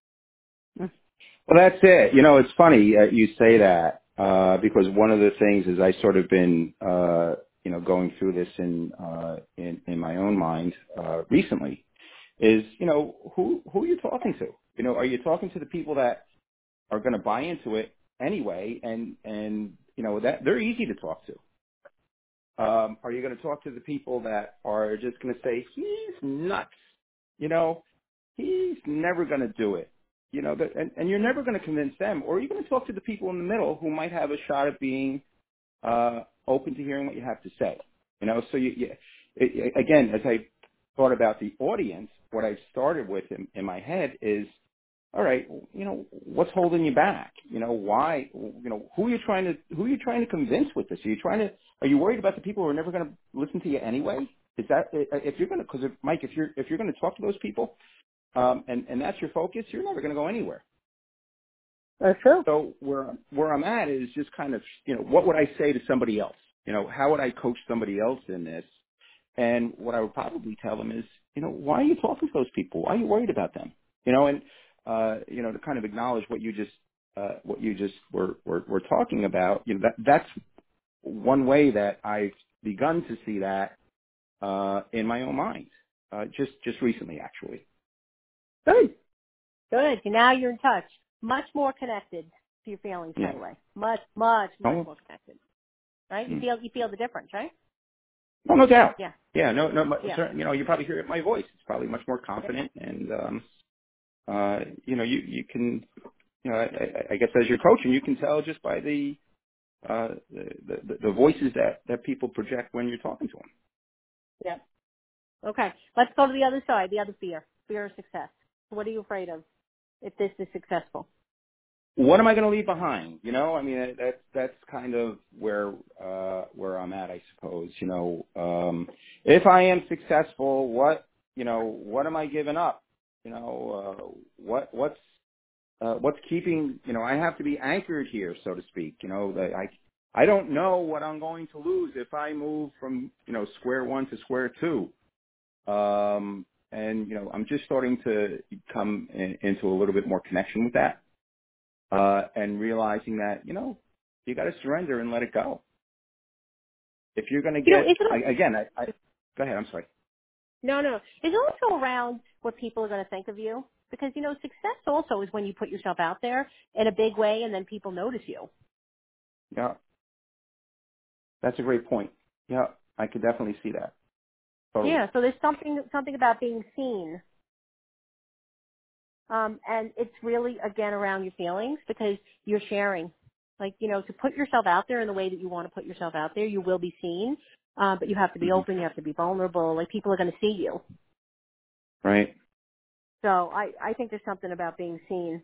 Well, that's it. You know, it's funny uh, you say that uh, because one of the things is I sort of been, uh, you know, going through this in uh, in, in my own mind uh, recently. Is you know who who are you talking to? You know, are you talking to the people that are going to buy into it anyway, and and you know that they're easy to talk to. Um, are you going to talk to the people that are just going to say he's nuts? You know, he's never going to do it. You know, that, and, and you're never going to convince them. Or are you going to talk to the people in the middle who might have a shot at being uh, open to hearing what you have to say? You know, so you, you it, again, as I thought about the audience, what I started with in, in my head is, all right, you know, what's holding you back? You know, why? You know, who are you trying to who are you trying to convince with this? Are you trying to? Are you worried about the people who are never going to listen to you anyway? Is that if you're going to? Because if, Mike, if you're if you're going to talk to those people, um, and and that's your focus, you're never going to go anywhere. That's true. So where where I'm at is just kind of, you know, what would I say to somebody else? You know, how would I coach somebody else in this? And what I would probably tell them is, you know, why are you talking to those people? Why are you worried about them? You know, and uh, you know, to kind of acknowledge what you just uh, what you just were, were were talking about. You know, that that's one way that I've begun to see that uh, in my own mind, uh, just just recently, actually. Good. Good. Now you're in touch. Much more connected to your feelings Yeah. that way. Much, much, much Oh, more connected. Right? You mm. feel you feel the difference, right? No, no doubt. Yeah. Yeah, no, no. mu- Yeah. cer- You know, you probably hear it in my voice. It's probably much more Yeah. confident, and um, uh, you know, you you can, you know, I, I I guess as you're coaching, you can tell just by the uh, the, the the voices that that people project when you're talking to them. Yeah. Okay. Let's go to the other side, the other fear. Fear of success. What are you afraid of? if this is successful? What am I going to leave behind? You know, I mean, that's that's kind of where uh, where I'm at, I suppose. You know, um, if I am successful, what you know, what am I giving up? You know, uh, what what's uh, what's keeping? You know, I have to be anchored here, so to speak. You know, that I I don't know what I'm going to lose if I move from you know square one to square two. Um, and you know, I'm just starting to come in, into a little bit more connection with that. Uh, and realizing that, you know, you got to surrender and let it go. If you're going to You know, get, is it I, again, I, I, go ahead, I'm sorry. no, no. It's also around what people are going to think of you, because you know, success also is when you put yourself out there in a big way, and then people notice you. Yeah, that's a great point. Yeah, I could definitely see that. Totally. Yeah. So there's something something about being seen. Um, and it's really, again, around your feelings, because you're sharing. Like, you know, to put yourself out there in the way that you want to put yourself out there, you will be seen. Uh, but you have to be hmm open. You have to be vulnerable. Like, people are going to see you. Right. So I, I think there's something about being seen.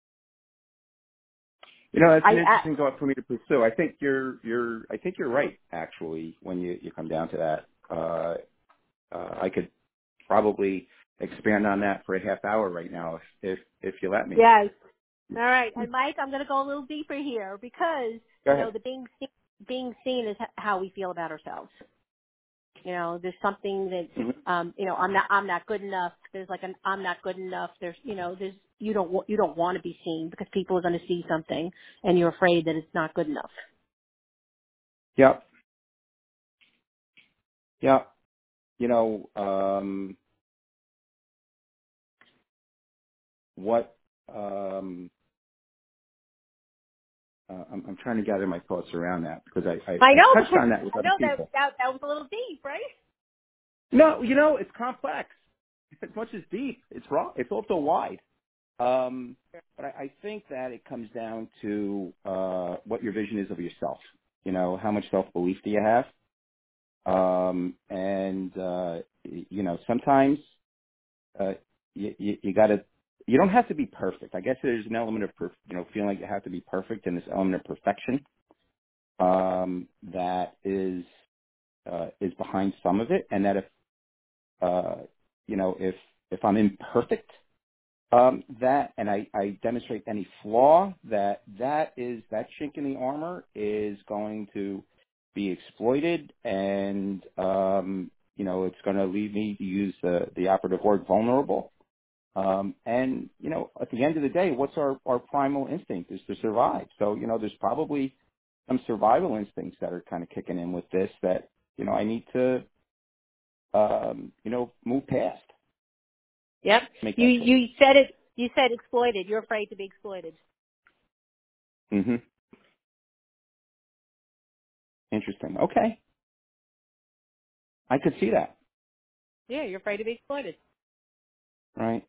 You know, that's I, an I interesting thought for me to pursue. I think you're, you're, I think you're right, actually, when you, you come down to that. Uh, uh, I could probably expand on that for a half hour right now if, if, if you let me. yes. All right. And Mike, I'm going to go a little deeper here, because, Go you know, ahead. the being seen, being seen is h- how we feel about ourselves. You know, there's something that, hmm um, you know, I'm not, I'm not good enough. There's like an, I'm not good enough. There's, you know, there's, you don't, wa- you don't want to be seen, because people are going to see something and you're afraid that it's not good enough. Yep. Yep. You know, um, what, um, uh, I'm, I'm trying to gather my thoughts around that, because I, I, I I know, touched because on that with I other know that, people. that, that was a little deep, right? No, you know, it's complex. As much as deep, it's raw. It's also wide. Um, but I, I think that it comes down to uh, what your vision is of yourself. You know, how much self-belief do you have? Um, and, uh, y- you know, sometimes uh, you, you, you got to, you don't have to be perfect. I guess there's an element of, perf- you know, feeling like you have to be perfect, and this element of perfection um, that is uh, is behind some of it. And that if, uh, you know, if if I'm imperfect, um, that, and I, I demonstrate any flaw, that that is, that chink in the armor is going to be exploited, and, um, you know, it's going to lead me to use the, the operative word, vulnerable. Um, and, you know, at the end of the day, what's our, our primal instinct is to survive. So, you know, there's probably some survival instincts that are kind of kicking in with this that, you know, I need to, um, you know, move past, Yep. make You, that choice. you said it, you said exploited. You're afraid to be exploited. hmm Interesting. Okay. I could see that. Yeah, you're afraid to be exploited. Right.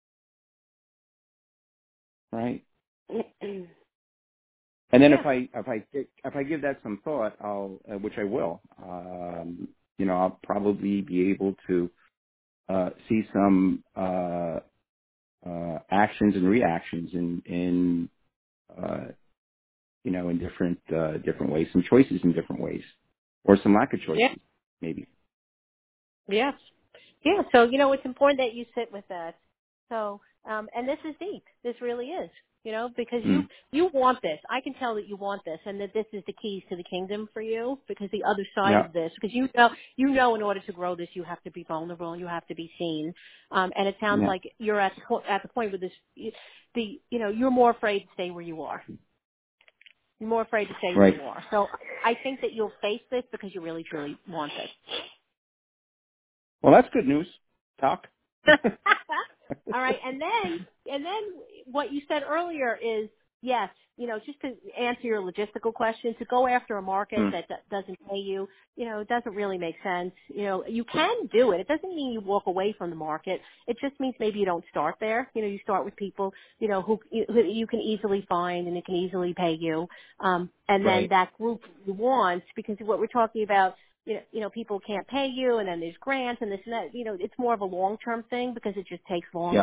Right. And then Yeah. if I if I if I give that some thought, I'll uh, which I will. Um, you know, I'll probably be able to uh, see some uh, uh, actions and reactions in in uh, you know in different uh, different ways, some choices in different ways, or some lack of Yeah. choices, maybe. Yes. Yeah. So, you know, it's important that you sit with that. So, um, and this is deep. This really is, you know, because you, Mm. you want this. I can tell that you want this, and that this is the keys to the kingdom for you, because the other side Yeah. of this, because you know, you know, in order to grow this, you have to be vulnerable and you have to be seen. Um, and it sounds Yeah. like you're at the, po- at the point where this, the, you know, you're more afraid to stay where you are. You're more afraid to stay where Right. you are. So I think that you'll face this because you really, truly want this. Well, that's good news. Talk. All right, and then and then what you said earlier is yes, you know, just to answer your logistical question, to go after a market Mm. that d- doesn't pay you, you know, it doesn't really make sense. You know, you can do it. It doesn't mean you walk away from the market. It just means maybe you don't start there. You know, you start with people, you know, who, who you can easily find and it can easily pay you. Um, and then Right. that group you want, because what we're talking about, you know, you know, people can't pay you, and then there's grants and this and that. You know, it's more of a long-term thing because it just takes Yeah. longer.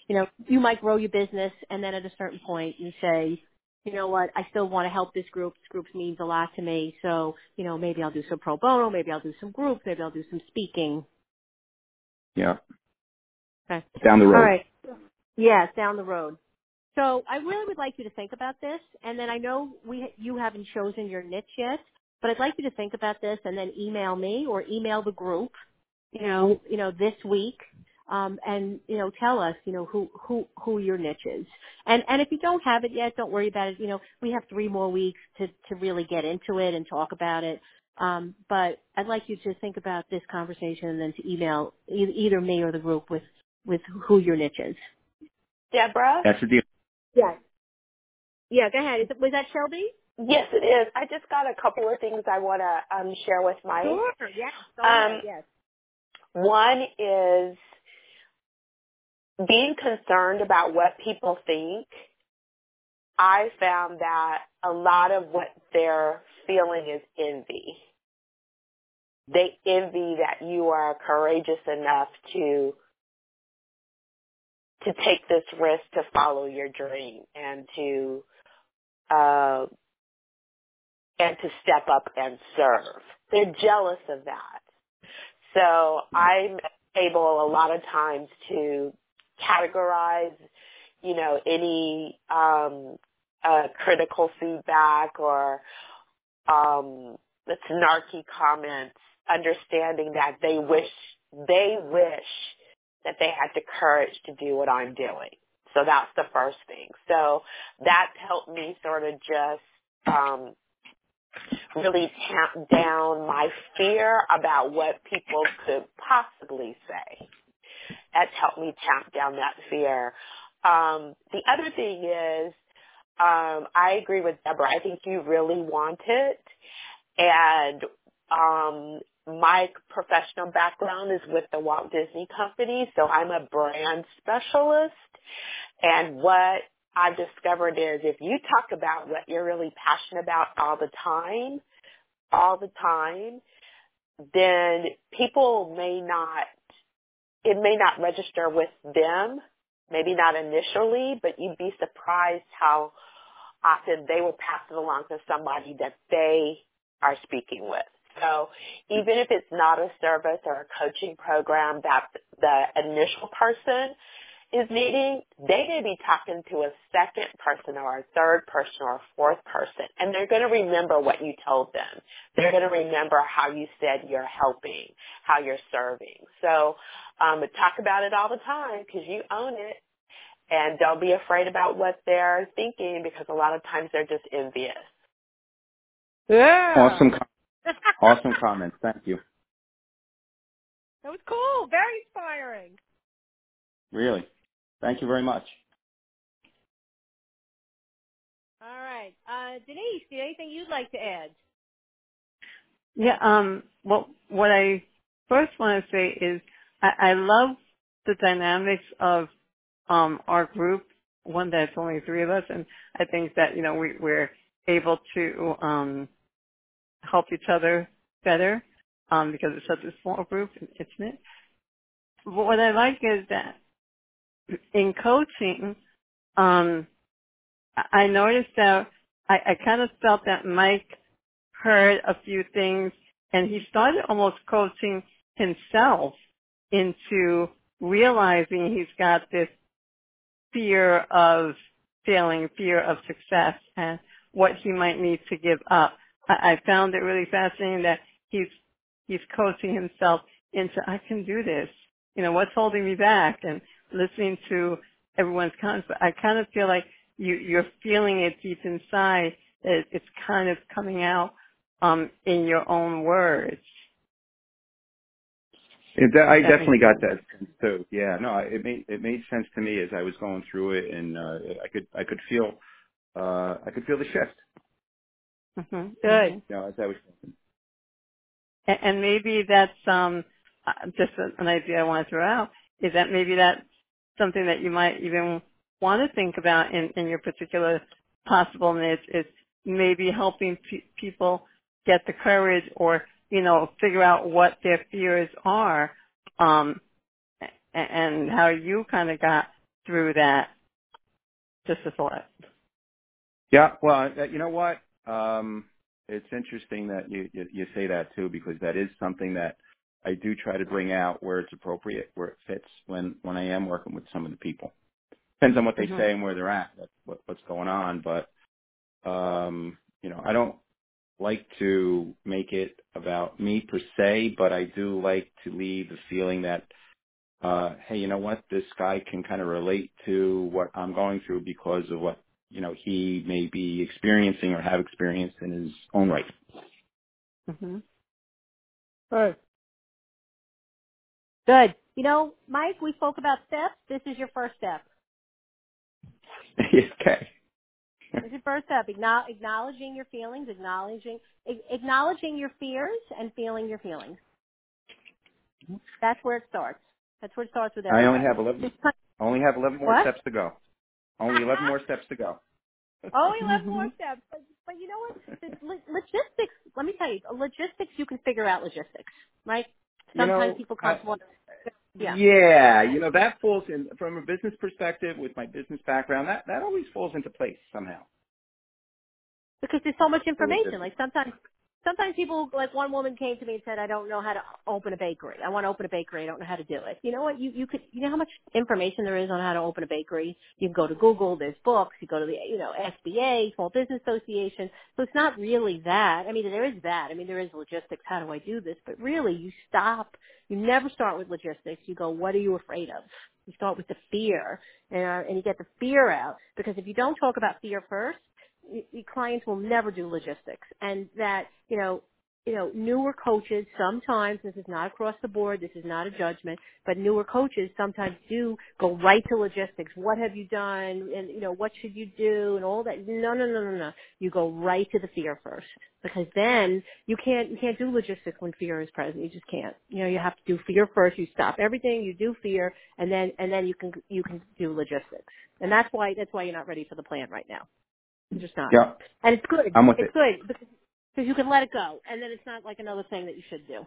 you know, you might grow your business and then at a certain point you say, you know what, I still want to help this group. This group means a lot to me. So, you know, maybe I'll do some pro bono, maybe I'll do some groups, maybe I'll do some speaking. Yeah. Okay. Down the road. All right. Yes, down the road. So I really would like you to think about this, and then I know we you haven't chosen your niche yet, but I'd like you to think about this and then email me or email the group, you know, you know, this week, um, and you know, tell us, you know, who who who your niche is. And and if you don't have it yet, don't worry about it. You know, we have three more weeks to to really get into it and talk about it. Um, but I'd like you to think about this conversation and then to email e- either me or the group with with who your niche is. Deborah? That's the deal. Yes. Yeah, go ahead. Is it, was that Shelby? Yes, it is. I just got a couple of things I want to um, share with Mike. Sure, yes. Go Um, ahead, yes. One is being concerned about what people think. I found that a lot of what they're feeling is envy. They envy that you are courageous enough to to take this risk to follow your dream and to uh, and to step up and serve. They're jealous of that. So I'm able a lot of times to categorize, you know, any um, uh, critical feedback or um, the snarky comments, understanding that they wish they wish that they had the courage to do what I'm doing. So that's the first thing. So that helped me sort of just um, really tamp down my fear about what people could possibly say. That's helped me tamp down that fear. Um, the other thing is, um, I agree with Deborah. I think you really want it. And um, my professional background is with the Walt Disney Company, so I'm a brand specialist. And what I've discovered is if you talk about what you're really passionate about all the time, all the time, then people may not, it may not register with them, maybe not initially, but you'd be surprised how often they will pass it along to somebody that they are speaking with. So even if it's not a service or a coaching program that the initial person is needing, they may be talking to a second person or a third person or a fourth person, and they're going to remember what you told them. They're going to remember how you said you're helping, how you're serving. So um, talk about it all the time because you own it, and don't be afraid about what they're thinking because a lot of times they're just envious. Yeah. Awesome, com- awesome comments. Thank you. That was cool. Very inspiring. Really. Thank you very much. All right. Uh, Denise, do you have anything you'd like to add? Yeah, um, well, what I first want to say is I, I love the dynamics of um, our group, one that's only three of us, and I think that, you know, we, we're able to um, help each other better um, because it's such a small group, isn't it? But what I like is that in coaching, um, I I noticed that I, I kind of felt that Mike heard a few things and he started almost coaching himself into realizing he's got this fear of failing, fear of success, and what he might need to give up. I, I found it really fascinating that he's he's coaching himself into I can do this. You know, what's holding me back? And listening to everyone's comments, but I kind of feel like you you're feeling it deep inside. That it's kind of coming out um, in your own words. It, I That definitely makes got sense. that sense too. Yeah, no, it made it made sense to me as I was going through it, and uh, I could I could feel uh, I could feel the shift. Mm-hmm. Good. Mm-hmm. You know, as I was thinking. And, and maybe that's um, uh, just a, an idea I want to throw out, is that maybe that's something that you might even want to think about in, in your particular possible niche, is maybe helping pe- people get the courage or, you know, figure out what their fears are, um, a- and how you kind of got through that? Just a thought. Yeah, well, uh, you know what? Um, it's interesting that you, you you say that too, because that is something that I do try to bring out where it's appropriate, where it fits when when I am working with some of the people. Depends on what they Mm-hmm. say and where they're at, what, what what's going on. But um, you know, I don't like to make it about me per se, but I do like to leave the feeling that, uh, hey, you know what, this guy can kind of relate to what I'm going through because of what, you know, he may be experiencing or have experienced in his own right. Mm-hmm. Right. Good. You know, Mike, we spoke about steps. This is your first step. Okay. This is your first step. Acknow- acknowledging your feelings, acknowledging a- acknowledging your fears, and feeling your feelings. That's where it starts. That's where it starts with I only everybody. have eleven. Only have eleven more What? steps to go. Only eleven more steps to go. Oh, eleven Mm-hmm. more steps. But, but you know what? The lo- logistics, let me tell you, logistics, you can figure out logistics, right? You Sometimes know, people come I, to one. Yeah. yeah, you know, that falls in from a business perspective with my business background. That that always falls into place somehow. Because there's so much The information. logistics. Like sometimes, sometimes people, like one woman came to me and said, I don't know how to open a bakery. I want to open a bakery. I don't know how to do it. You know what? You, you could, you know how much information there is on how to open a bakery? You can go to Google, there's books, you go to the, you know, S B A, Small Business Association. So it's not really that. I mean, there is that. I mean, there is logistics. How do I do this? But really, you stop. You never start with logistics. You go, what are you afraid of? You start with the fear, and, and you get the fear out. Because if you don't talk about fear first, y- y- clients will never do logistics. And that, you know, you know, newer coaches sometimes, this is not across the board, this is not a judgment, but newer coaches sometimes do go right to logistics. What have you done? And, you know, what should you do? And all that. No, no, no, no, no. You go right to the fear first. Because then you can't, you can't do logistics when fear is present. You just can't. You know, you have to do fear first. You stop everything, you do fear, and then, and then you can, you can do logistics. And that's why, that's why you're not ready for the plan right now. You're just not. Yeah, And it's good. I'm with It's it. good because, because you can let it go, and then it's not like another thing that you should do.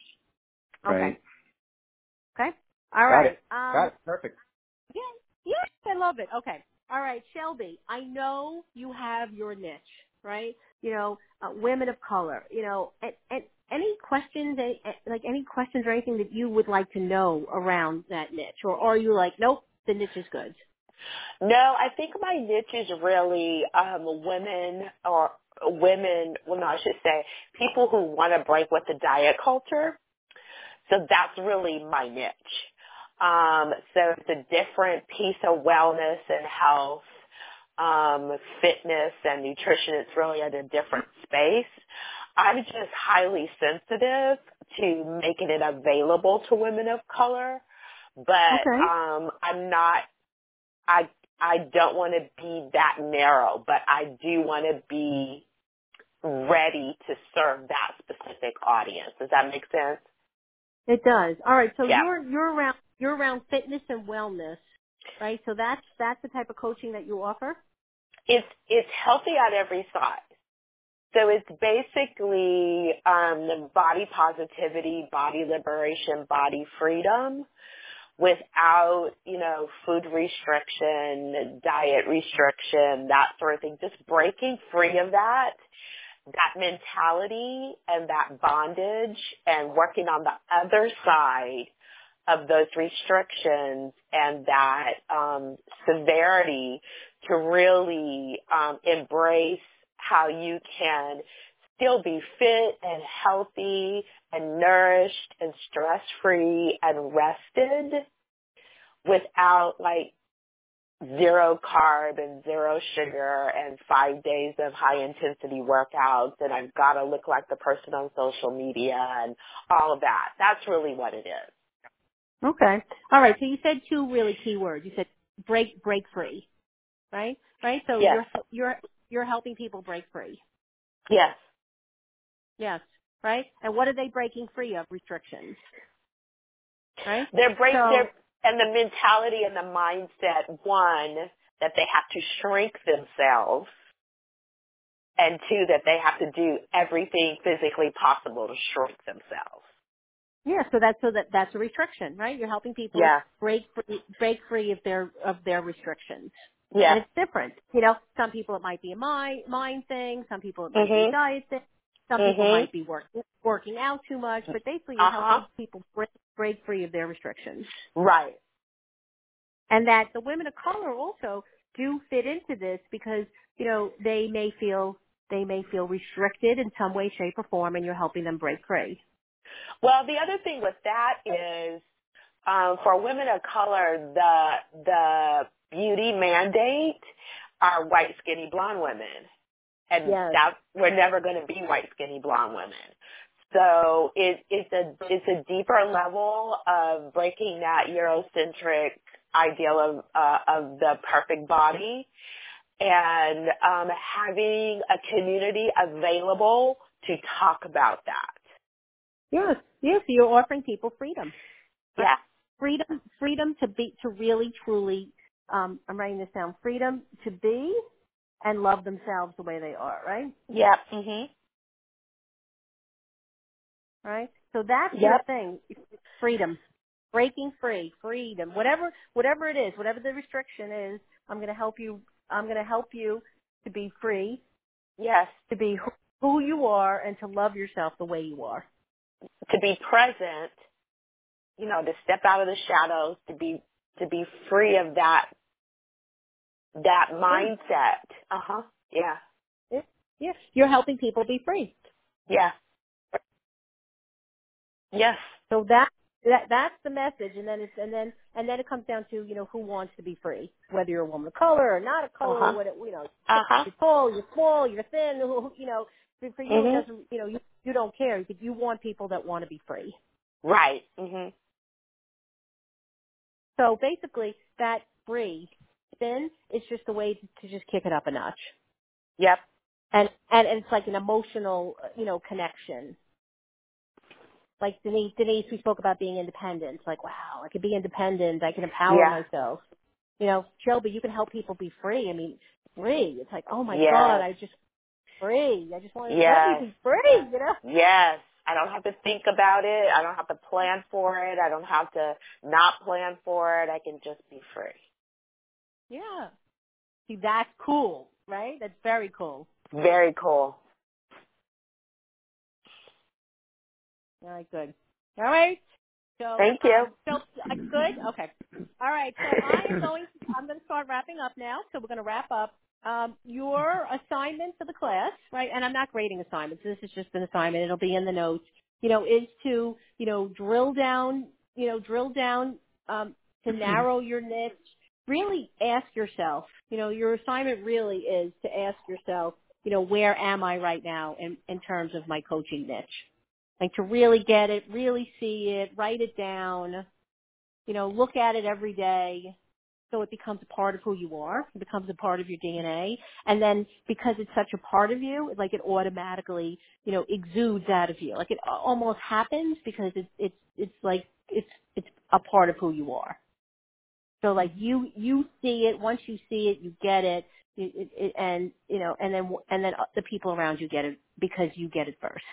Okay. Right. Okay. All Got right. it. Got Um. it. Perfect. Yeah. Yeah. I love it. Okay. All right, Shelby. I know you have your niche, right? You know, uh, women of color. You know, and, and any questions, any, like any questions or anything that you would like to know around that niche, or, or are you like, nope, the niche is good. No, I think my niche is really um, women or women, well, no, I should say people who want to break with the diet culture. So that's really my niche. Um, so it's a different piece of wellness and health, um, fitness and nutrition. It's really at a different space. I'm just highly sensitive to making it available to women of color, but Okay. um, I'm not. I I don't want to be that narrow, but I do want to be ready to serve that specific audience. Does that make sense? It does. All right. So Yeah. you're you're around you're around fitness and wellness, right? So that's that's the type of coaching that you offer. It's it's healthy at every size. So it's basically um, body positivity, body liberation, body freedom without, you know, food restriction, diet restriction, that sort of thing. Just breaking free of that, that mentality and that bondage and working on the other side of those restrictions and that um, severity to really um, embrace how you can still be fit and healthy and nourished and stress-free and rested without like zero carb and zero sugar and five days of high intensity workouts and I've got to look like the person on social media and all of that. That's really what it is. Okay. All right. So you said two really key words. You said break break free, right? Right. So Yes. you're you're you're helping people break free. Yes. Yes. Right. And what are they breaking free of? Restrictions. Right. They're break, So they're, and the mentality and the mindset, one, that they have to shrink themselves, and two, that they have to do everything physically possible to shrink themselves. Yeah, so that's so that that's a restriction, right? You're helping people Yeah. break free, break free of their of their restrictions, Yeah. and it's different. You know, some people it might be a mind mind thing, some people it might be a Mhm. diet thing, some people Mhm. might be work, working out too much. But basically, you're Uh huh. helping people break break free of their restrictions, Right. and that the women of color also do fit into this because you know they may feel they may feel restricted in some way, shape, or form, and you're helping them break free. Well, the other thing with that is, um, for women of color, the the beauty mandate are white, skinny, blonde women, and Yes. that we're never going to be white, skinny, blonde women. So it, it's a it's a deeper level of breaking that Eurocentric ideal of uh, of the perfect body, and um, having a community available to talk about that. Yes. Yes. You're offering people freedom. Right? Yeah. Freedom, freedom to be, to really, truly, um, I'm writing this down, freedom to be and love themselves the way they are, right? Yep. Mhm. Right? So that's your Yep. thing. Freedom. Breaking free. Freedom. Whatever, whatever it is, whatever the restriction is, I'm going to help you, I'm going to help you to be free, Yes. to be who who you are and to love yourself the way you are. To be present, you know, to step out of the shadows, to be to be free of that that Yeah. mindset. Uh huh. Yeah. Yeah. Yeah. You're helping people be free. Yeah. Yes. So that that that's the message, and then it's and then and then it comes down to you know who wants to be free, whether you're a woman of color or not a Uh color, huh. what it, you know, Uh huh. you're tall, you're small, you're thin, who- you know, for for you it Mhm. doesn't, you know, you you don't care, but you want people that want to be free. Right. Mhm. So basically, that free spin is just a way to, to just kick it up a notch, Yep. and and, and it's like an emotional, you know, connection. Like Denise, Denise, we spoke about being independent. Like, wow, I could be independent. I can empower Yeah. myself. You know, Shelby, you can help people be free. I mean, free. It's like, oh my God, Yes. I just free. I just want to let me Yes. be free. You know? Yes. I don't have to think about it. I don't have to plan for it. I don't have to not plan for it. I can just be free. Yeah. See, that's cool, right? That's very cool. Very cool. All right, good. All right. So, Thank you. um, so uh, good. Okay. All right. So I am going. To, I'm going to start wrapping up now. So we're going to wrap up. Um, your assignment for the class, right? And I'm not grading assignments. This is just an assignment. It'll be in the notes. You know, is to you know drill down. You know, drill down um, to narrow your niche. Really ask yourself. You know, your assignment really is to ask yourself. You know, where am I right now in in terms of my coaching niche? Like to really get it, really see it, write it down, you know, look at it every day so it becomes a part of who you are. It becomes a part of your D N A. And then because it's such a part of you, like it automatically, you know, exudes out of you. Like it almost happens because it's, it's, it's like, it's, it's a part of who you are. So like you, you see it, once you see it, you get it, it, it, it and, you know, and then, and then the people around you get it because you get it first.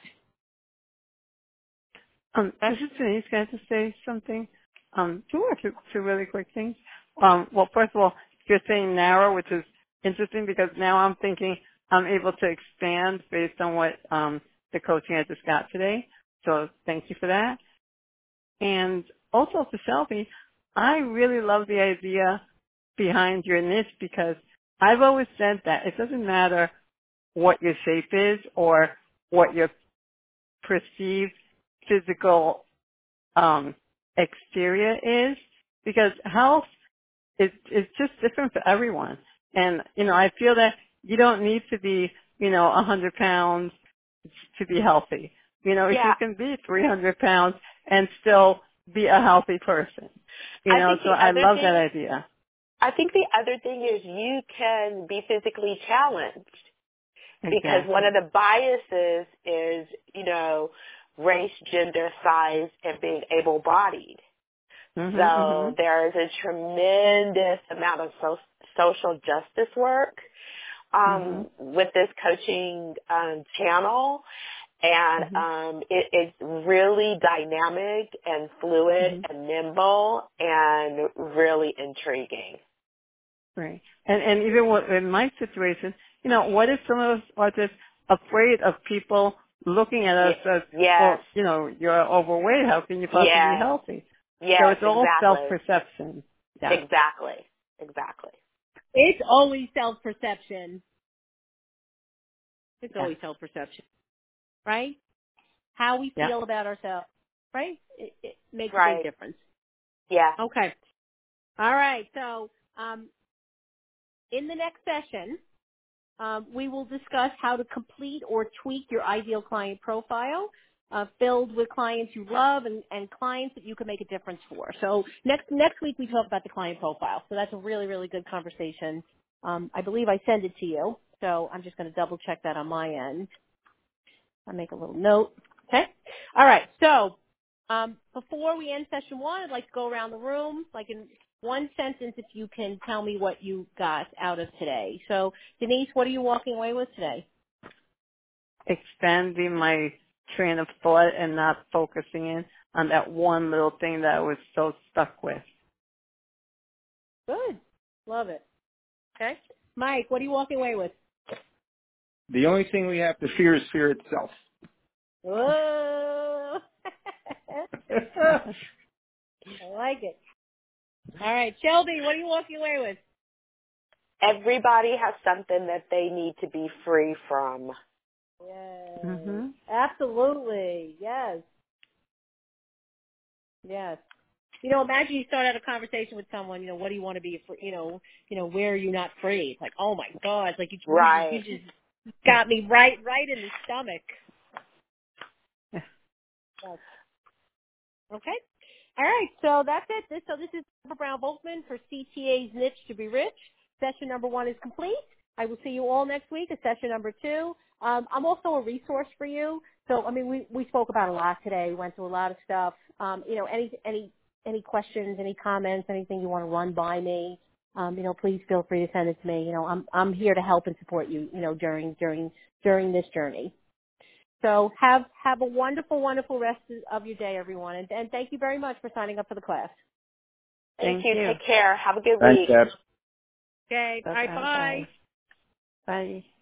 Um, this is Denise. Can I just say something? Um, sure. Two, two really quick things. Um, well, first of all, you're saying narrow, which is interesting because now I'm thinking I'm able to expand based on what um, the coaching I just got today. So thank you for that. And also for Shelby, I really love the idea behind your niche because I've always said that it doesn't matter what your shape is or what your perceived physical um, exterior is, because health is is just different for everyone. And you know, I feel that you don't need to be, you know, a hundred pounds to be healthy. You know, Yeah. you can be three hundred pounds and still be a healthy person. You I know, think so the I other love that thing, idea. I think the other thing is you can be physically challenged because one Exactly. of the biases is, you know, race, gender, size, and being able-bodied. Mhm. So Mhm. there is a tremendous amount of so- social justice work um, Mhm. with this coaching um, channel. And Mm-hmm. um, it, it's really dynamic and fluid Mm-hmm. and nimble and really intriguing. Right. And and even what, in my situation, you know, what if some of us are just afraid of people looking at us Y- as, yes, well, you know, you're overweight. How can you possibly be yes, healthy? So yes, it's all exactly, self-perception. Yeah. exactly, exactly. It's always self-perception. It's Yeah. always self-perception, right? How we Yeah. feel about ourselves, right? It, it makes a big Right. difference. Yeah. Okay. All right. So, um, in the next session, um, we will discuss how to complete or tweak your ideal client profile, uh, filled with clients you love and, and clients that you can make a difference for. So next next week we talk about the client profile. So that's a really really good conversation. Um, I believe I send it to you. So I'm just going to double check that on my end. I'll make a little note. Okay. All right. So um, before we end session one, I'd like to go around the room, like in one sentence, if you can tell me what you got out of today. So Denise, what are you walking away with today? Expanding my train of thought and not focusing in on that one little thing that I was so stuck with. Good. Love it. Okay. Mike, what are you walking away with? The only thing we have to fear is fear itself. Whoa. I like it. All right. Shelby, what are you walking away with? Everybody has something that they need to be free from. Yes. Mm-hmm. Absolutely. Yes. Yes. You know, imagine you start out a conversation with someone, you know, what do you want to be, for, you know, you know, where are you not free? It's like, oh my God, like you, you just, you Right. just got me right, right in the stomach. Yeah. Yes. Okay. All right. So that's it. This, so this is Barbara Brown Volkman for C T A's Niche to Be Rich. Session number one is complete. I will see you all next week at session number two. Um, I'm also a resource for you. So, I mean, we, we spoke about a lot today. We went through a lot of stuff. Um, you know, any, any, any questions, any comments, anything you want to run by me, um, you know, please feel free to send it to me. You know, I'm, I'm here to help and support you, you know, during, during, during this journey. So have, have a wonderful, wonderful rest of your day, everyone. And, and thank you very much for signing up for the class. Thank Thank you. you. Take care. Have a good Thanks, week. Deb. Okay. All right. Bye-bye. Bye. Bye. Bye.